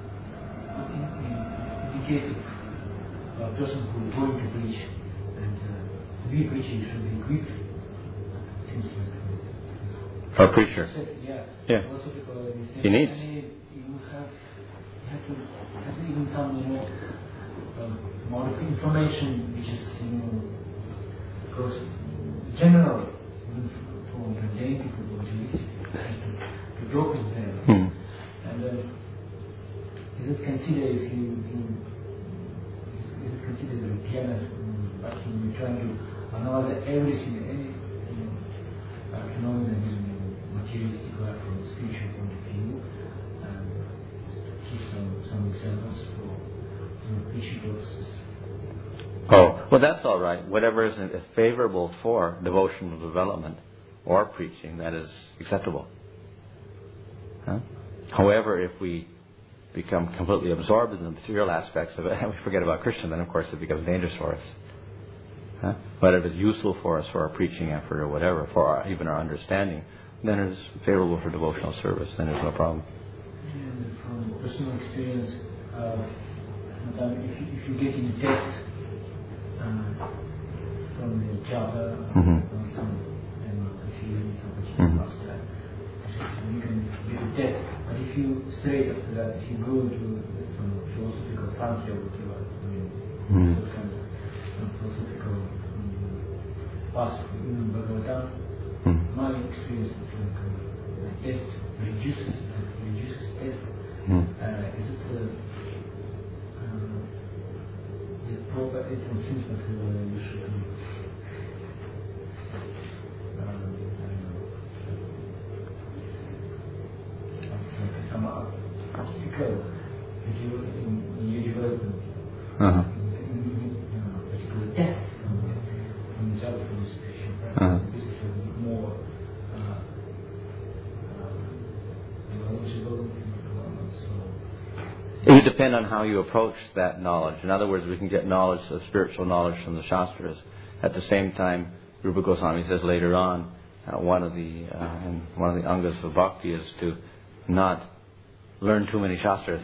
In the case of a person who is going to preach, and to be preaching should be Greek, seems like. For a preacher. Yeah. He needs. You have to have even some, more of information which is, because general for the young people who the joke is there. And is it considered is it considered a piano, but you're trying to analyze everything, any phenomenon using materialistic life from a spiritual point of view, and give some examples for preaching purposes. Oh, well that's all right. Whatever is favorable for devotional development or preaching, that is acceptable. Huh? However, if we become completely absorbed in the material aspects of it and we forget about Krishna, then of course it becomes dangerous for us. Huh? But if it's useful for us for our preaching effort or whatever, for even our understanding, then it's favorable for devotional service. Then there's no problem. And from personal experience, if you get in a test from the Java or some, if you read something past that, you can get a test. But if you straight after that, if you go to some philosophical Sankhya or whatever, some kind of some philosophical path in Bhagavatam, my experience is like test reduces test. Is it proper? It seems that you should some obstacle in your development. Particular test from the Java philosophy. This is more knowledgeable. It would depend on how you approach that knowledge. In other words, we can get knowledge, spiritual knowledge from the Shastras. At the same time, Rupa Goswami says later on, one of the angas of bhakti is to not learn too many Shastras.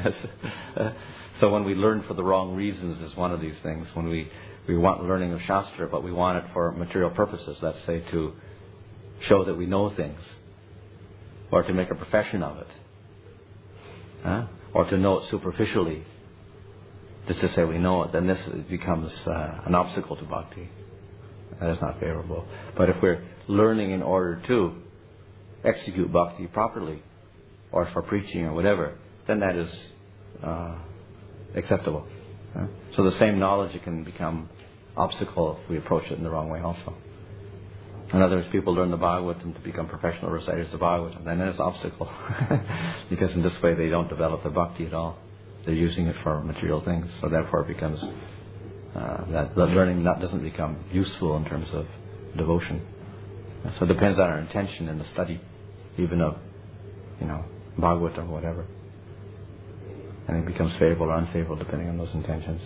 So when we learn for the wrong reasons is one of these things. When we want learning of Shastra, but we want it for material purposes, let's say to show that we know things, or to make a profession of it. Or to know it superficially, just to say we know it, then this becomes an obstacle to bhakti. That is not favorable. But if we're learning in order to execute bhakti properly, or for preaching or whatever, then that is acceptable. So the same knowledge, it can become obstacle if we approach it in the wrong way also. In other words, people learn the Bhagavatam to become professional reciters of Bhagavatam, then it's an obstacle. Because in this way they don't develop their bhakti at all. They're using it for material things, so therefore it becomes that learning doesn't become useful in terms of devotion. So it depends on our intention in the study, even of, Bhagavatam or whatever. And it becomes favorable or unfavorable depending on those intentions.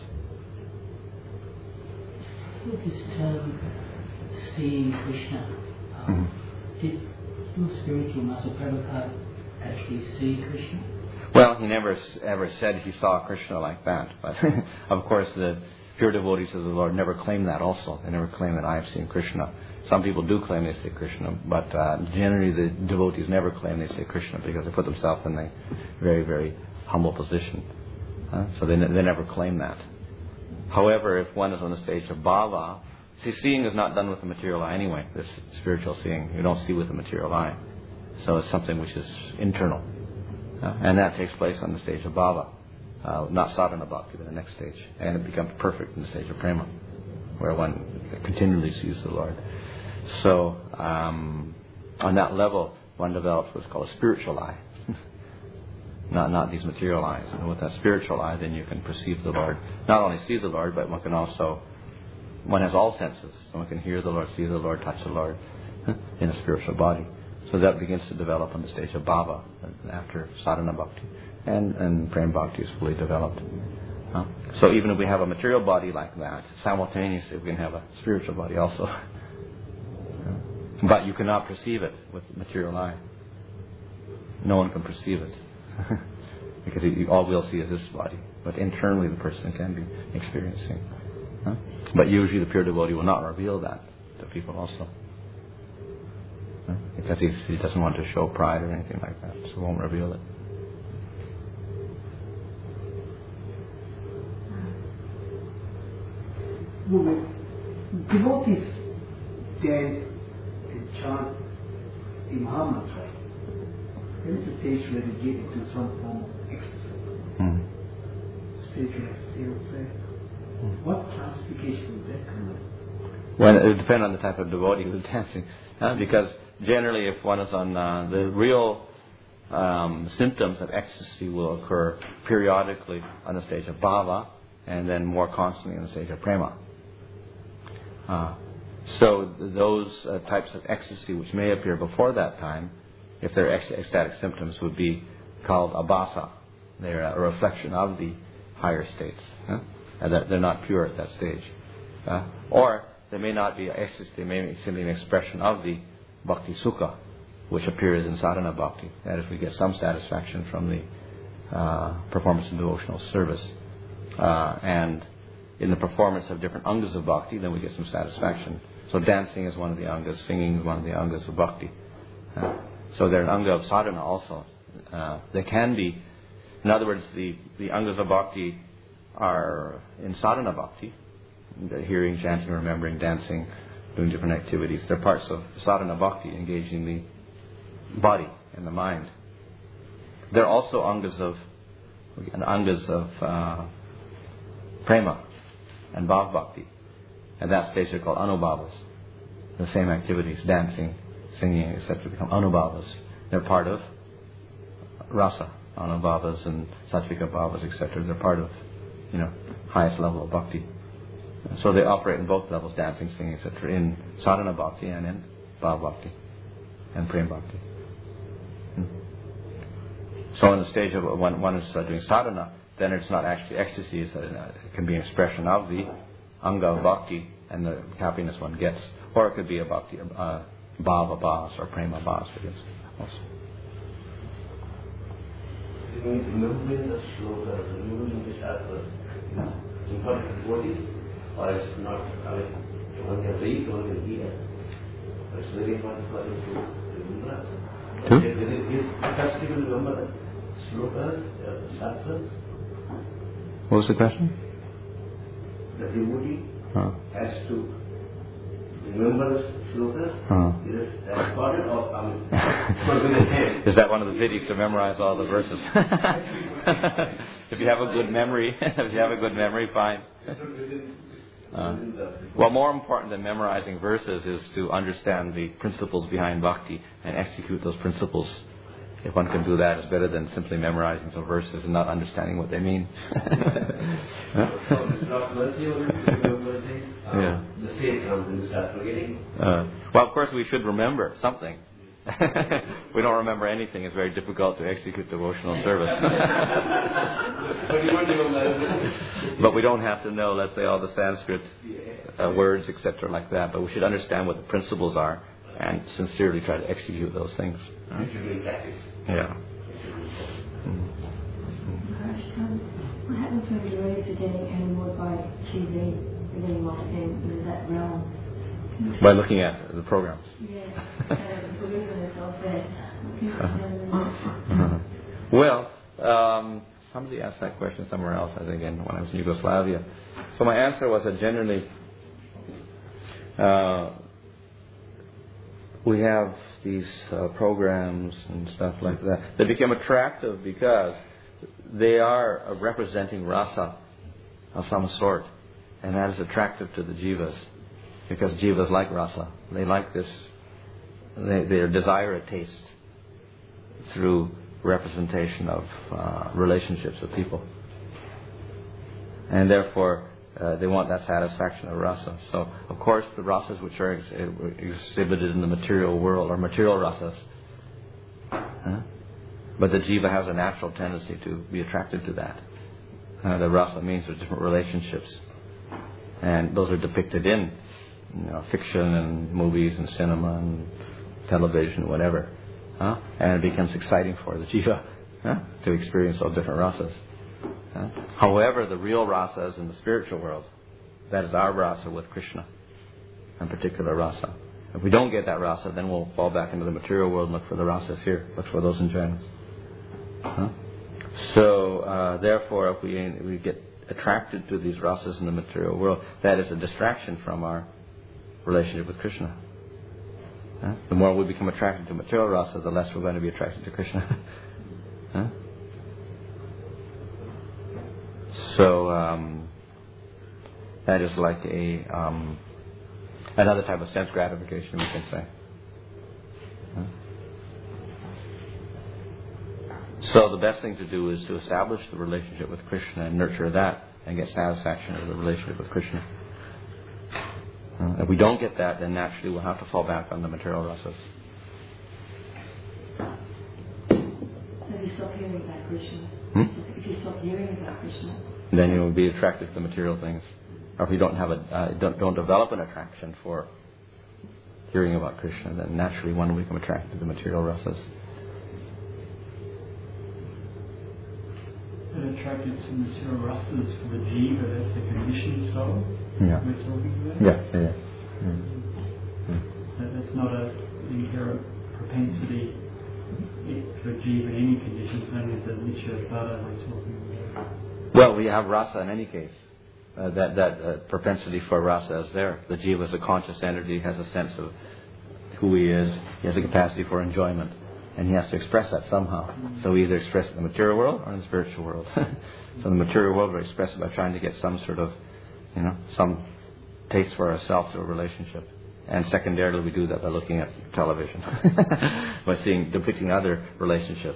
This term, seeing Krishna, did your spiritual master Prabhupada actually see Krishna? Well, he never ever said he saw Krishna like that. But of course, the pure devotees of the Lord never claim that also. They never claim that I have seen Krishna. Some people do claim they see Krishna, but generally the devotees never claim they see Krishna because they put themselves in a very, very humble position. So they never claim that. However, if one is on the stage of bhava, seeing is not done with the material eye anyway. This spiritual seeing, you don't see with the material eye. So it's something which is internal. And that takes place on the stage of bhava. Not sadhana bhakti, but the next stage. And it becomes perfect in the stage of prema, where one continually sees the Lord. So, on that level, one develops what's called a spiritual eye. Not these material eyes. And with that spiritual eye, then you can perceive the Lord. Not only see the Lord, but one has all senses. So one can hear the Lord, see the Lord, touch the Lord in a spiritual body. So that begins to develop on the stage of bhava after sadhana bhakti. And prema bhakti is fully developed. So even if we have a material body like that, simultaneously we can have a spiritual body also. But you cannot perceive it with the material eye. No one can perceive it. Because all we'll see is this body. But internally the person can be experiencing. But usually the pure devotee will not reveal that to people also. Because he doesn't want to show pride or anything like that. So he won't reveal it. Devotees dance and chant the Mahamantras. There is a stage where they get into some form of ecstasy. Spiritual ecstasy, I would say. What classification would that come in? Well, it would depend on the type of devotee who's dancing. Because generally if one is on the real symptoms of ecstasy will occur periodically on the stage of bhava and then more constantly on the stage of prema. So those types of ecstasy which may appear before that time, if they're ecstatic symptoms, would be called abhasa. They're a reflection of the higher states. And that they're not pure at that stage. Or they may not be ecstasy, they may be simply an expression of the bhakti sukha, which appears in sadhana bhakti. That if we get some satisfaction from the performance of devotional service. And in the performance of different angas of bhakti, then we get some satisfaction. So dancing is one of the angas, singing is one of the angas of bhakti. So they're an anga of sadhana also. They can be, in other words, the angas of bhakti are in sadhana bhakti. They're hearing, chanting, remembering, dancing, doing different activities. They're parts of sadhana bhakti, engaging the body and the mind. They're also angas of prema and bhav bhakti. And that stage are called anubhavas. The same activities, dancing, singing, etc., become anubhavas. They're part of rasa, anubhavas and sattvika bhavas, etc. They're part of, highest level of bhakti. So they operate in both levels, dancing, singing, etc., in sadhana bhakti and in bhav bhakti and prema bhakti. So on the stage of when one is doing sadhana, then it's not actually ecstasy, it can be an expression of the anga of bhakti and the happiness one gets. Or it could be a bhakti, bhava bhas or prema bhas also. Remembering the sloka, remembering the shastra, important devotees, or it's not, one can read, one can hear. It's very important for us to remember. Is festival remember the slokas, the shastras? What was the question? the devotee has to remember slokas. Is it recorded or Is that one of the vidis to memorize all the verses? If you have a good memory, fine. Well, more important than memorizing verses is to understand the principles behind bhakti and execute those principles. If one can do that, it's better than simply memorizing some verses and not understanding what they mean. The state comes and start forgetting. Well, of course, we should remember something. We don't remember anything. It's very difficult to execute devotional service. But we don't have to know, let's say, all the Sanskrit words, etc., like that. But we should understand what the principles are and sincerely try to execute those things. Yeah. What happens when devotees are getting angered by TV, they're getting locked into that realm? By looking at the programs. Yeah, believing themselves there. Well, somebody asked that question somewhere else, I think, when I was in Yugoslavia. So my answer was that generally we have these programs and stuff like that. They become attractive because they are representing rasa of some sort, and that is attractive to the jivas because jivas like rasa. They like this. They desire a taste through representation of relationships with people, and therefore they want that satisfaction of rasa. So, of course, the rasas which are exhibited in the material world are material rasas. But the jiva has a natural tendency to be attracted to that. The rasa means there's different relationships, and those are depicted in fiction and movies and cinema and television, whatever. And it becomes exciting for the jiva to experience those different rasas. However, the real rasa is in the spiritual world. That is our rasa with Krishna, in particular rasa. If we don't get that rasa, then we'll fall back into the material world and look for the rasas here, look for those enjoyments. So, therefore, if we get attracted to these rasas in the material world, that is a distraction from our relationship with Krishna. The more we become attracted to material rasa, the less we're going to be attracted to Krishna. So that is like another type of sense gratification, we can say. So the best thing to do is to establish the relationship with Krishna and nurture that and get satisfaction of the relationship with Krishna. If we don't get that, then naturally we'll have to fall back on the material rasas. So if you stop hearing about Krishna, if you stop hearing about Krishna, then you will be attracted to the material things. Or if you don't have don't develop an attraction for hearing about Krishna, then naturally one will become attracted to the material rasas. And attracted to material rasas for the jiva, that's the conditioned soul we're talking about? Yeah. That's not an inherent propensity for jiva in any conditions, only the nicha vada we're talking about. Well, we have rasa in any case. That propensity for rasa is there. The jiva is a conscious entity, has a sense of who he is. He has a capacity for enjoyment. And he has to express that somehow. So we either express it in the material world or in the spiritual world. So in the material world, we express it by trying to get some sort of, some taste for ourselves through a relationship. And secondarily, we do that by looking at television, by depicting other relationships.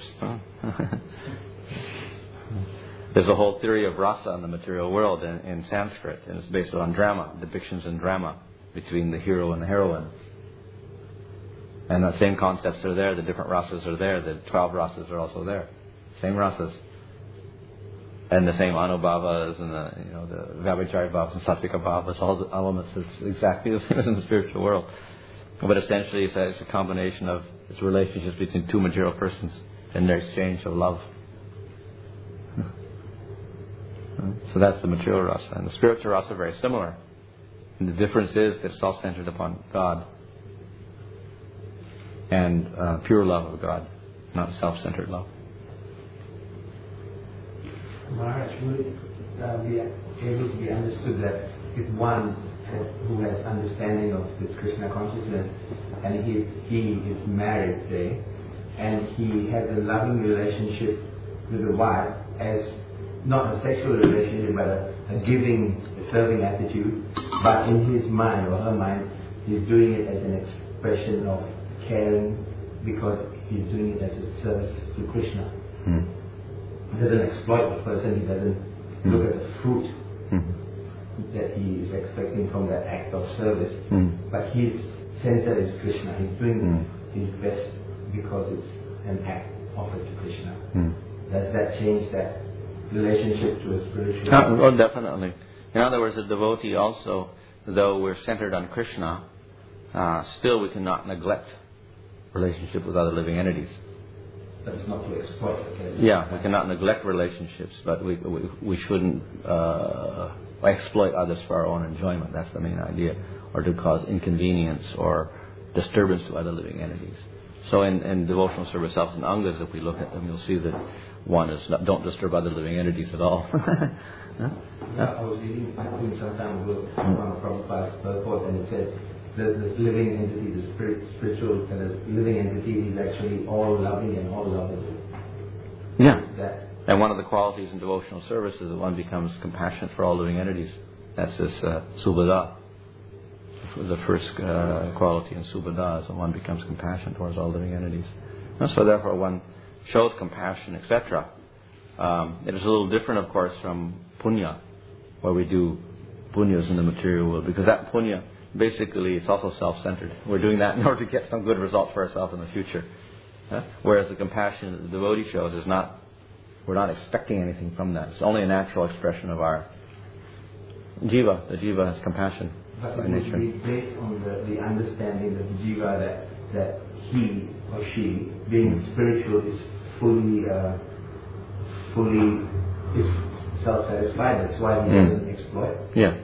There's a whole theory of rasa in the material world in Sanskrit, and it's based on drama, depictions in drama between the hero and the heroine. And the same concepts are there, the different rasas are there, the 12 rasas are also there. Same rasas. And the same anubhavas and the Vyabhichari bhavas and Sattvika bhavas, all the elements, it's exactly the same as in the spiritual world. But essentially it's a combination of its relationships between two material persons and their exchange of love. So that's the material rasa. And the spiritual rasa are very similar. And the difference is that it's all centered upon God. And pure love of God, not self-centered love. Maharaj, would it be able to be understood that if one who has understanding of this Krishna consciousness and he is married, say, and he has a loving relationship with the wife as not a sexual relationship but a giving, a serving attitude, but in his mind or her mind he's doing it as an expression of caring because he's doing it as a service to Krishna. He doesn't exploit the person, he doesn't look at the fruit that he is expecting from that act of service, but his center is Krishna. He's doing his best because it's an act offered to Krishna. Does that change that relationship to a spiritual? Oh, definitely. In other words, a devotee also, though we're centered on Krishna, still we cannot neglect relationship with other living entities. But it's not to exploit. Okay? Yeah, we cannot neglect relationships, but we shouldn't exploit others for our own enjoyment. That's the main idea, or to cause inconvenience or disturbance to other living entities. So in devotional service selves and angas, if we look at them, you'll see that one is don't disturb other living entities at all. I was reading, I think some time ago, one of Prabhupada's purport, and it said the living entity, the spiritual living entity is actually all loving and all lovable. Yeah. And one of the qualities in devotional service is that one becomes compassionate for all living entities. That's this subhada. The first quality in subhada is that one becomes compassionate towards all living entities. And so therefore one shows compassion, etc. It is a little different, of course, from punya, where we do punyas in the material world, because that punya, basically, it's also self-centered. We're doing that in order to get some good results for ourselves in the future. Whereas the compassion that the devotee shows is not, we're not expecting anything from that. It's only a natural expression of our jiva. The jiva has compassion by nature. But it would be based on the understanding that the jiva that he or she, being spiritual, is fully is self-satisfied. That's why he doesn't exploit. Yeah.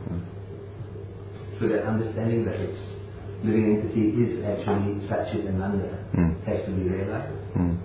So that understanding that its living entity is actually Satchitananda has to be realized.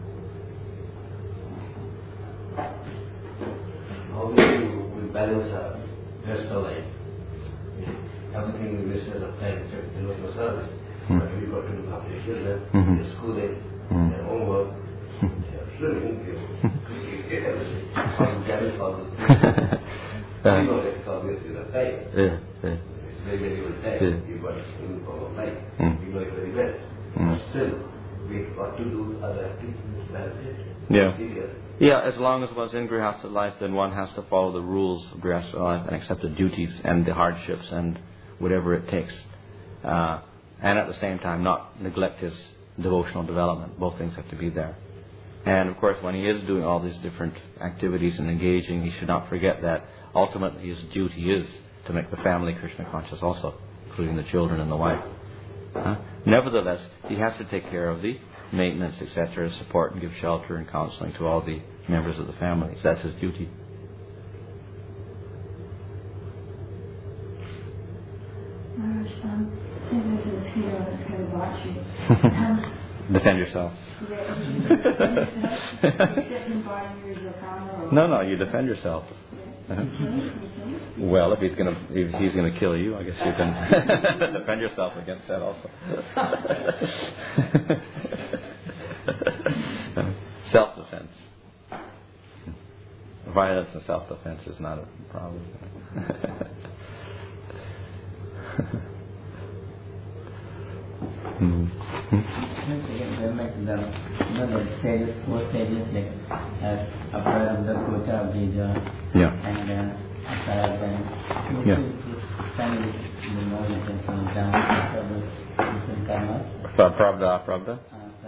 How do we balance our personal life? Everything we miss as a time except devotional service. But we've got to look after your children, their schooling, their homework, their swimming, everything. How to balance all this? We know that it's obviously the time. It's very, very good time. You've got a swimming pool of life. You know it very well. But still, we've got to do other activities to balance it. Yeah, as long as one's in Grihastha life, then one has to follow the rules of Grihastha life and accept the duties and the hardships and whatever it takes. And at the same time, not neglect his devotional development. Both things have to be there. And of course, when he is doing all these different activities and engaging, he should not forget that ultimately his duty is to make the family Krishna conscious also, including the children and the wife. Nevertheless, he has to take care of the maintenance, etc., support and give shelter and counseling to all the members of the family. So that's his duty. Defend yourself. No, you defend yourself. Well, if he's gonna kill you, I guess you can defend yourself against that also. Self-defense. Violence and self-defense is not a problem. The stages, 4 stages, like Aprarabdha, Kocha, Bija, and Aprarabdha. Family, the more you can come down, different karmas. Prabdha. Aprarabdha,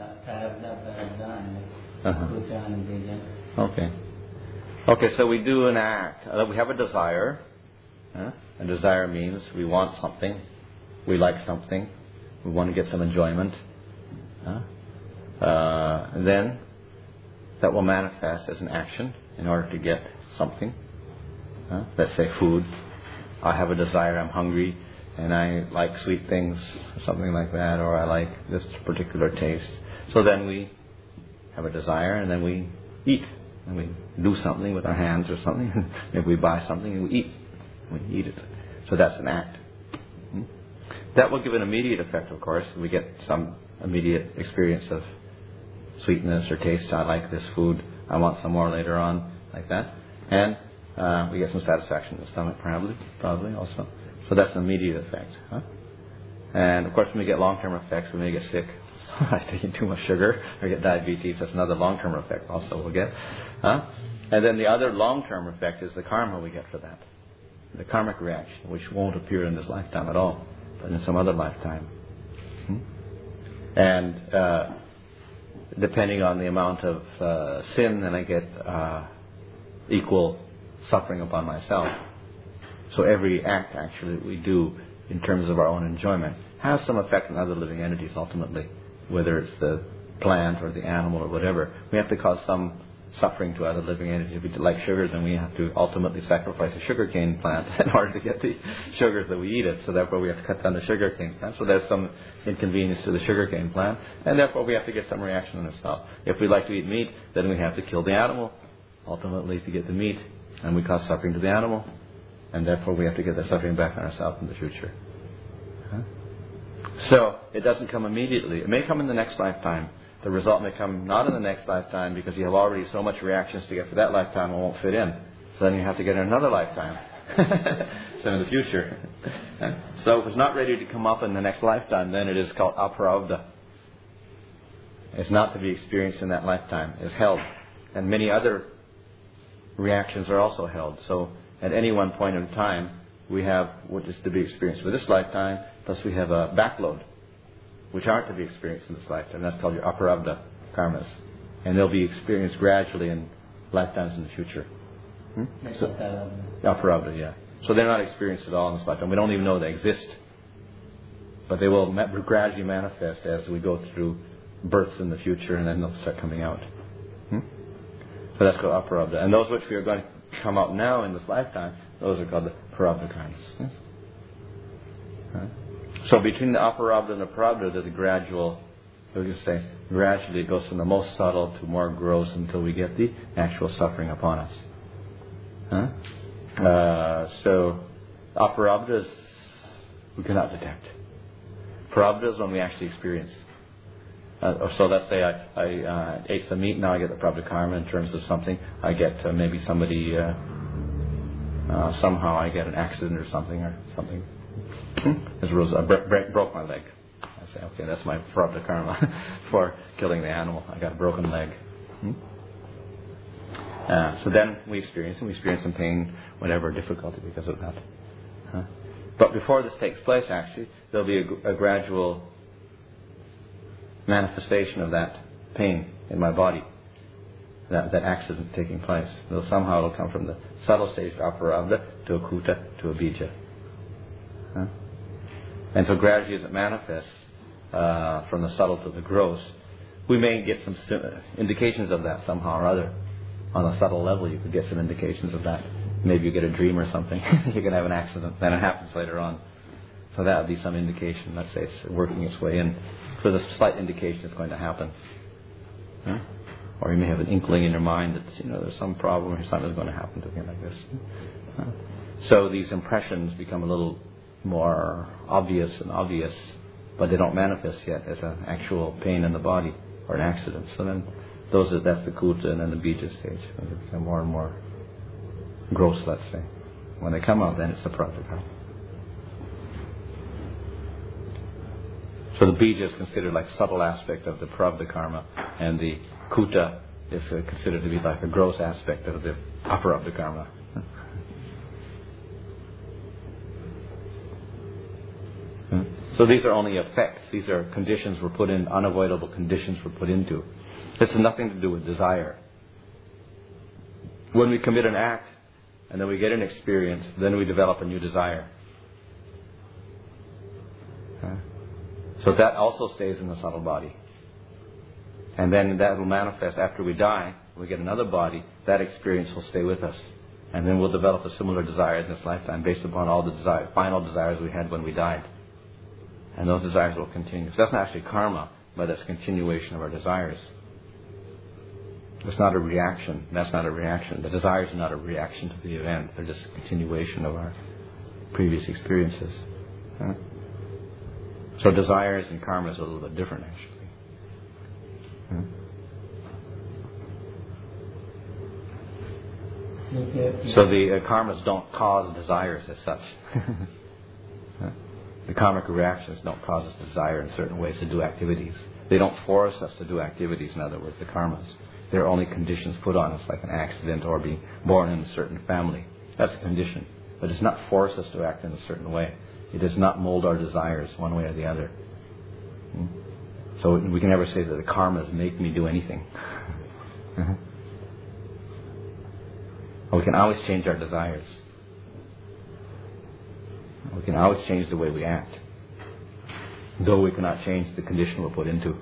and Kocha and Bija. Okay, so we do an act. We have a desire. A desire means we want something. We like something. We want to get some enjoyment. And then that will manifest as an action in order to get something. Let's say food. I have a desire, I'm hungry, and I like sweet things, something like that, or I like this particular taste. So then we have a desire, and then we eat. And we do something with our hands or something. Maybe we buy something and we eat. We eat it. So that's an act. That will give an immediate effect, of course. We get some immediate experience of sweetness or taste. I like this food. I want some more later on, like that. And we get some satisfaction in the stomach, probably also. So that's an immediate effect. And of course, when we get long-term effects, we may get sick. By taking too much sugar or get diabetes. That's another long-term effect also we'll get. And then the other long-term effect is the karma we get for that. The karmic reaction, which won't appear in this lifetime at all, but in some other lifetime. And depending on the amount of sin, then I get equal suffering upon myself. So every act actually we do in terms of our own enjoyment has some effect on other living entities ultimately, whether it's the plant or the animal or whatever. We have to cause some suffering to other living entities. If we like sugar, then we have to ultimately sacrifice a sugarcane plant in order to get the sugars that we eat it. So therefore we have to cut down the sugarcane plant. So there's some inconvenience to the sugarcane plant. And therefore we have to get some reaction on ourselves. If we like to eat meat, then we have to kill the animal ultimately to get the meat. And we cause suffering to the animal. And therefore we have to get the suffering back on ourselves in the future. So it doesn't come immediately. It may come in the next lifetime. The result may come not in the next lifetime because you have already so much reactions to get for that lifetime it won't fit in. So then you have to get in another lifetime. So in the future. So if it's not ready to come up in the next lifetime, then it is called aprarabdha. It's not to be experienced in that lifetime. It's held. And many other reactions are also held. So at any one point in time, we have what is to be experienced for this lifetime, plus we have a backload, which aren't to be experienced in this lifetime. That's called your aprarabdha karmas. And they'll be experienced gradually in lifetimes in the future. So, aprarabdha, yeah. So they're not experienced at all in this lifetime. We don't even know they exist. But they will gradually manifest as we go through births in the future, and then they'll start coming out. So that's called aprarabdha. And those which we are going to come out now in this lifetime, those are called the prarabdha karmas. So between the aprarabdha and the prarabdha, there's a gradual, gradually it goes from the most subtle to more gross until we get the actual suffering upon us. So aprarabdhas we cannot detect. Prarabdhas when we actually experience. So let's say I ate some meat, now I get the prarabdha karma in terms of something. I get maybe somebody, somehow I get an accident or something. As a result, I broke my leg. I say, okay, that's my prarabdha karma for killing the animal. I got a broken leg. So then we experience some pain, whatever difficulty because of that. But before this takes place, actually, there'll be a gradual manifestation of that pain in my body, that accident taking place. Somehow it'll come from the subtle stage of aprarabdha to a kuta to a bija. And so gradually as it manifests from the subtle to the gross, we may get some indications of that somehow or other. On a subtle level you could get some indications of that. Maybe you get a dream or something. You can have an accident, then it happens later on. So that would be some indication. Let's say it's working its way in. So there's a slight indication it's going to happen. Or you may have an inkling in your mind that there's some problem or something's going to happen to me like this. So these impressions become a little more obvious, but they don't manifest yet as an actual pain in the body or an accident. So then that's the kuta and then the bija stage. When they become more and more gross, let's say. When they come out, then it's the prarabdha karma. So the bija is considered like a subtle aspect of the prarabdha karma, and the kuta is considered to be like a gross aspect of the aprarabdha karma. So these are only effects. These are conditions we're put in, unavoidable conditions we're put into. This has nothing to do with desire. When we commit an act, and then we get an experience, then we develop a new desire. So that also stays in the subtle body. And then that will manifest after we die. We get another body. That experience will stay with us. And then we'll develop a similar desire in this lifetime based upon all the final desires we had when we died. And those desires will continue. So that's not actually karma, but that's continuation of our desires. It's not a reaction. That's not a reaction. The desires are not a reaction to the event. They're just a continuation of our previous experiences. Huh? So desires and karma is a little bit different, actually. Huh? So the karmas don't cause desires as such. The karmic reactions don't cause us desire in certain ways to do activities. They don't force us to do activities, in other words, the karmas. They're only conditions put on us, like an accident or being born in a certain family. That's a condition. But it does not force us to act in a certain way. It does not mold our desires one way or the other. So we can never say that the karmas make me do anything. We can always change our desires. We can always change the way we act, though we cannot change the condition we're put into.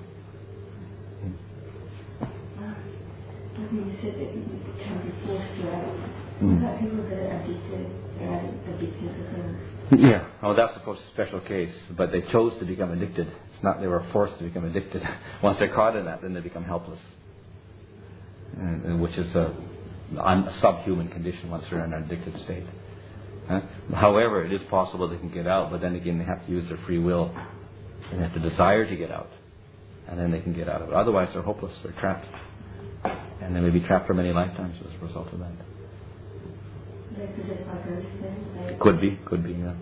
You said that you can be forced to act. What about people that are addicted? They're addicted to things. Yeah, well, that's of course a special case, but they chose to become addicted. It's not they were forced to become addicted. Once they're caught in that, then they become helpless, and which is a subhuman condition once they're in an addicted state. However, it is possible they can get out, but then again they have to use their free will. They have to desire to get out, and then they can get out of it. Otherwise they're hopeless, they're trapped. And they may be trapped for many lifetimes as a result of that. Could be, yeah.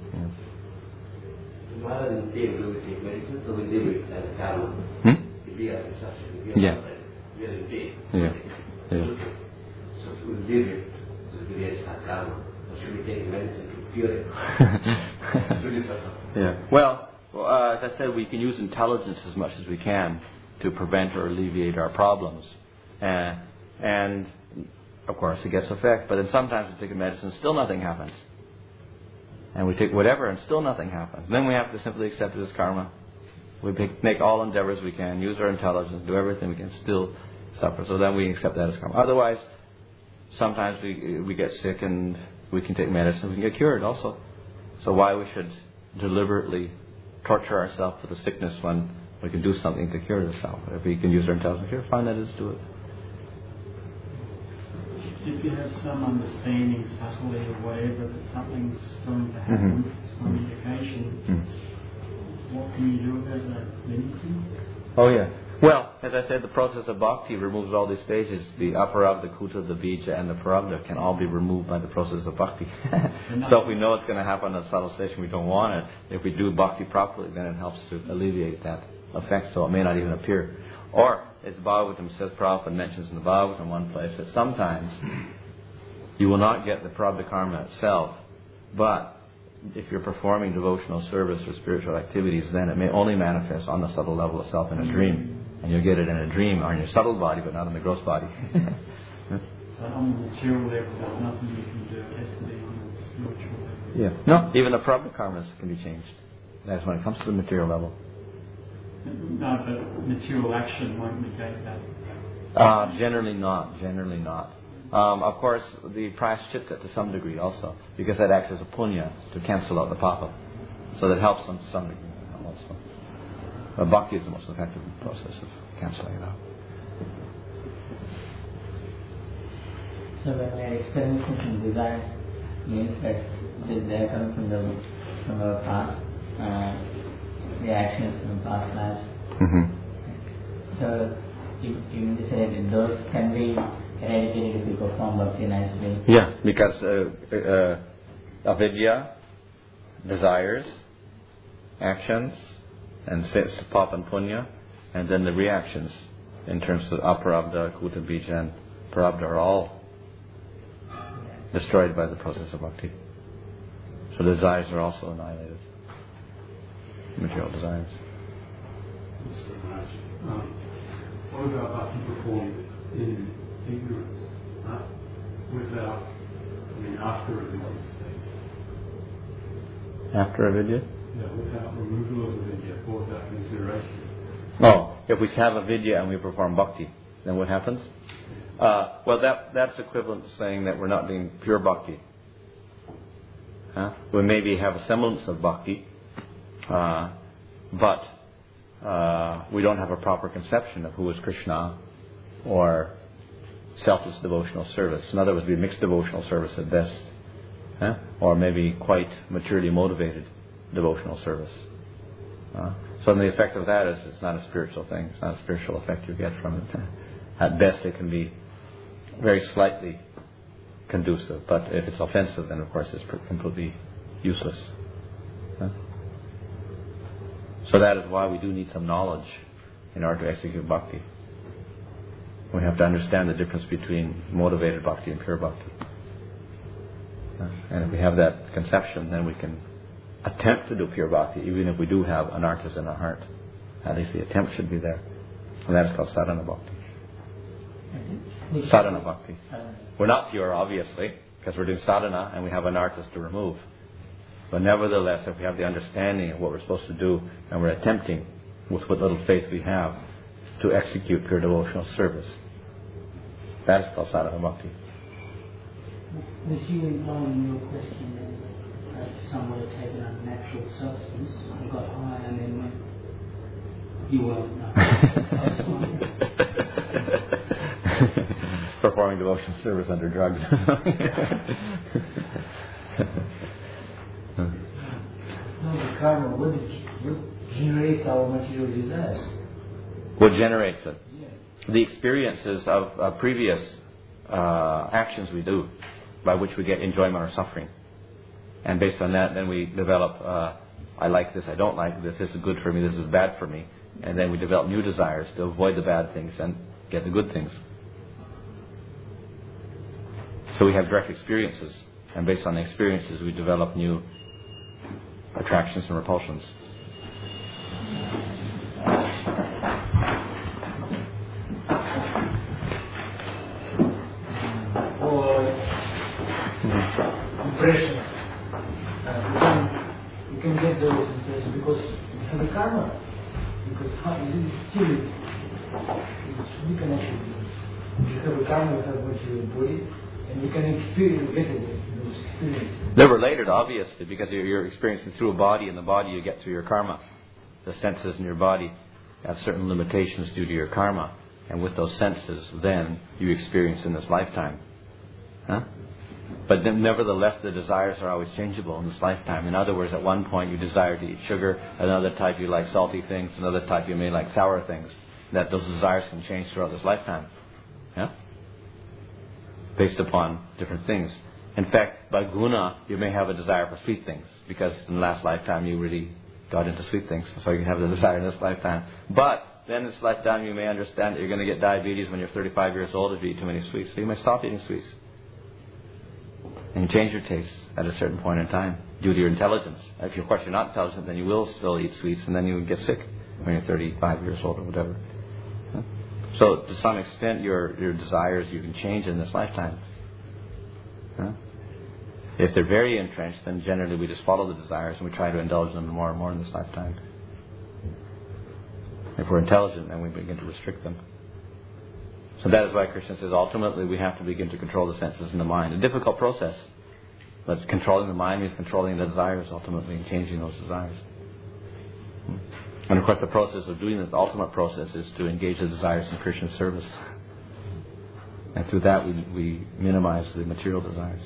So rather than take medicine, so we live it as a karma. If we are instruction, we are in pain. Yeah. So if we live it, so we are karma. Or should we take medicine to cure it? Yeah. Well, as I said, we can use intelligence as much as we can to prevent or alleviate our problems. And of course it gets effect, but then sometimes we take a medicine, still nothing happens. And we take whatever and still nothing happens. Then we have to simply accept it as karma. We make all endeavors we can, use our intelligence, do everything we can, still suffer. So then we accept that as karma. Otherwise, sometimes we get sick and we can take medicine, we can get cured also. So why we should deliberately torture ourselves with a sickness when we can do something to cure itself? If we can use our intelligence, here, fine, let us do it. If you have some understanding, subtly or whatever, that something's going to happen, some indication, what can you do about that? Anything? Oh yeah. Well, as I said, the process of bhakti removes all these stages. The aparabdha, kuta, the bija, and the prarabdha can all be removed by the process of bhakti. So if we know it's going to happen on a subtle station, we don't want it. If we do bhakti properly, then it helps to alleviate that effect, so it may not even appear. Or, as Bhagavatam says, Prabhupada mentions in the Bhagavatam one place, that sometimes you will not get the prarabdha karma itself, but if you're performing devotional service or spiritual activities, then it may only manifest on the subtle level itself in a dream. And you'll get it in a dream or in your subtle body, but not in the gross body. So on the material level, there's nothing you can do. It has to be on the spiritual level. Yeah. No, even the prarabdha karmas can be changed. That's when it comes to the material level. No, but material action won't negate that. Generally not. Of course, the prayaschitta to some degree also, because that acts as a punya to cancel out the papa. So that helps them to some degree also. But bhakti is the most effective process of cancelling it out. So when we are experiencing some desires, means that they are coming from our past, the actions from past lives. So you said that those can be eradicated if we perform bhakti nicely. Yeah, because avidya, desires, actions, and papa and punya, and then the reactions in terms of aparabdha, kuta, bija, and prarabdha are all destroyed by the process of bhakti. So desires are also annihilated. Material desires. What about bhakti performed in ignorance? After a vidya state? After avidya? Yeah, without removal of the vidya, or without consideration. Oh, if we have a vidya and we perform bhakti, then what happens? Well, that's equivalent to saying that we're not doing pure bhakti. We maybe have a semblance of bhakti, but we don't have a proper conception of who is Krishna or selfless devotional service. In other words, be mixed devotional service at best. Or maybe quite maturely motivated devotional service. So the effect of that is it's not a spiritual thing. It's not a spiritual effect you get from it. At best it can be very slightly conducive, but if it's offensive, then of course it's completely useless. So that is why we do need some knowledge in order to execute bhakti. We have to understand the difference between motivated bhakti and pure bhakti. And if we have that conception, then we can attempt to do pure bhakti, even if we do have anarthas in our heart. At least the attempt should be there. And that is called sadhana bhakti. Sadhana bhakti. We're not pure, obviously, because we're doing sadhana and we have anarthas to remove. But nevertheless, if we have the understanding of what we're supposed to do and we're attempting, with what little faith we have, to execute pure devotional service, that is called sadhana bhakti. Was you implying in your question that perhaps someone had taken a natural substance and got high and then went, you weren't, no. Performing devotional service under drugs. No, the karma, what generates our material desires? What generates it? Yeah. The experiences of previous actions we do, by which we get enjoyment or suffering. And based on that, then we develop, I like this, I don't like this, this is good for me, this is bad for me. And then we develop new desires to avoid the bad things and get the good things. So we have direct experiences, and based on the experiences we develop new attractions and repulsions. Or impression. You can get those impressions because you have the karma. Because still, it's reconnected. You have the karma, you have what you embody, and you can experience, get those experiences. They're related, obviously, because you're experiencing through a body, and the body you get through your karma. The senses in your body have certain limitations due to your karma, and with those senses, then you experience in this lifetime. But then, nevertheless, the desires are always changeable in this lifetime. In other words, at one point you desire to eat sugar, another type you like salty things, another type you may like sour things. That those desires can change throughout this lifetime. Based upon different things. In fact, by guna, you may have a desire for sweet things, because in the last lifetime you really got into sweet things, so you can have the desire in this lifetime. But then in this lifetime you may understand that you're going to get diabetes when you're 35 years old if you eat too many sweets. So you may stop eating sweets. And you change your taste at a certain point in time due to your intelligence. If of course you're not intelligent, then you will still eat sweets, and then you will get sick when you're 35 years old or whatever. So to some extent your desires you can change in this lifetime. If they're very entrenched, then generally we just follow the desires and we try to indulge them more and more in this lifetime. If we're intelligent, then we begin to restrict them. So that is why Krishna says ultimately we have to begin to control the senses and the mind. A difficult process. But controlling the mind means controlling the desires ultimately and changing those desires. And of course the process of doing it, the ultimate process is to engage the desires in Krishna's service. And through that we minimize the material desires.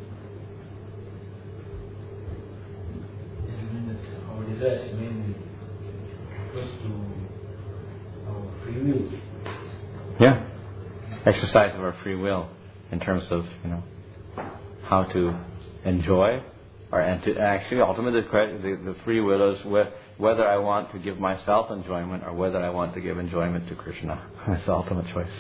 Our desires mainly goes to our free will. Yeah. Exercise of our free will in terms of, how to enjoy, and to actually ultimately the free will is whether I want to give myself enjoyment or whether I want to give enjoyment to Krishna. That's the ultimate choice.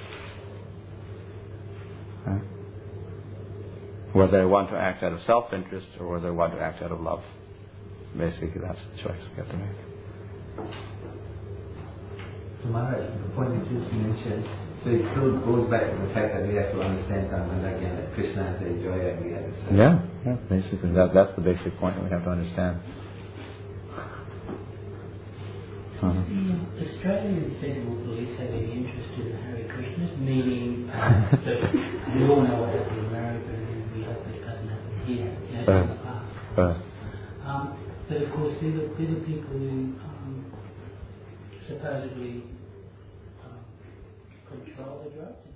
Whether I want to act out of self-interest or whether I want to act out of love. Basically, that's the choice we have to make. So Maharaj, the point you just mentioned, so it goes back to the fact that we have to understand again that Krishna is the joy and we have to serve. Yeah, basically that's the basic point that we have to understand. The Australian Federal Police have any interest in Hare Krishnas, meaning that we all know what happened in America and we hope it doesn't happen here, in the past. But of course they're the people who supposedly control the drugs.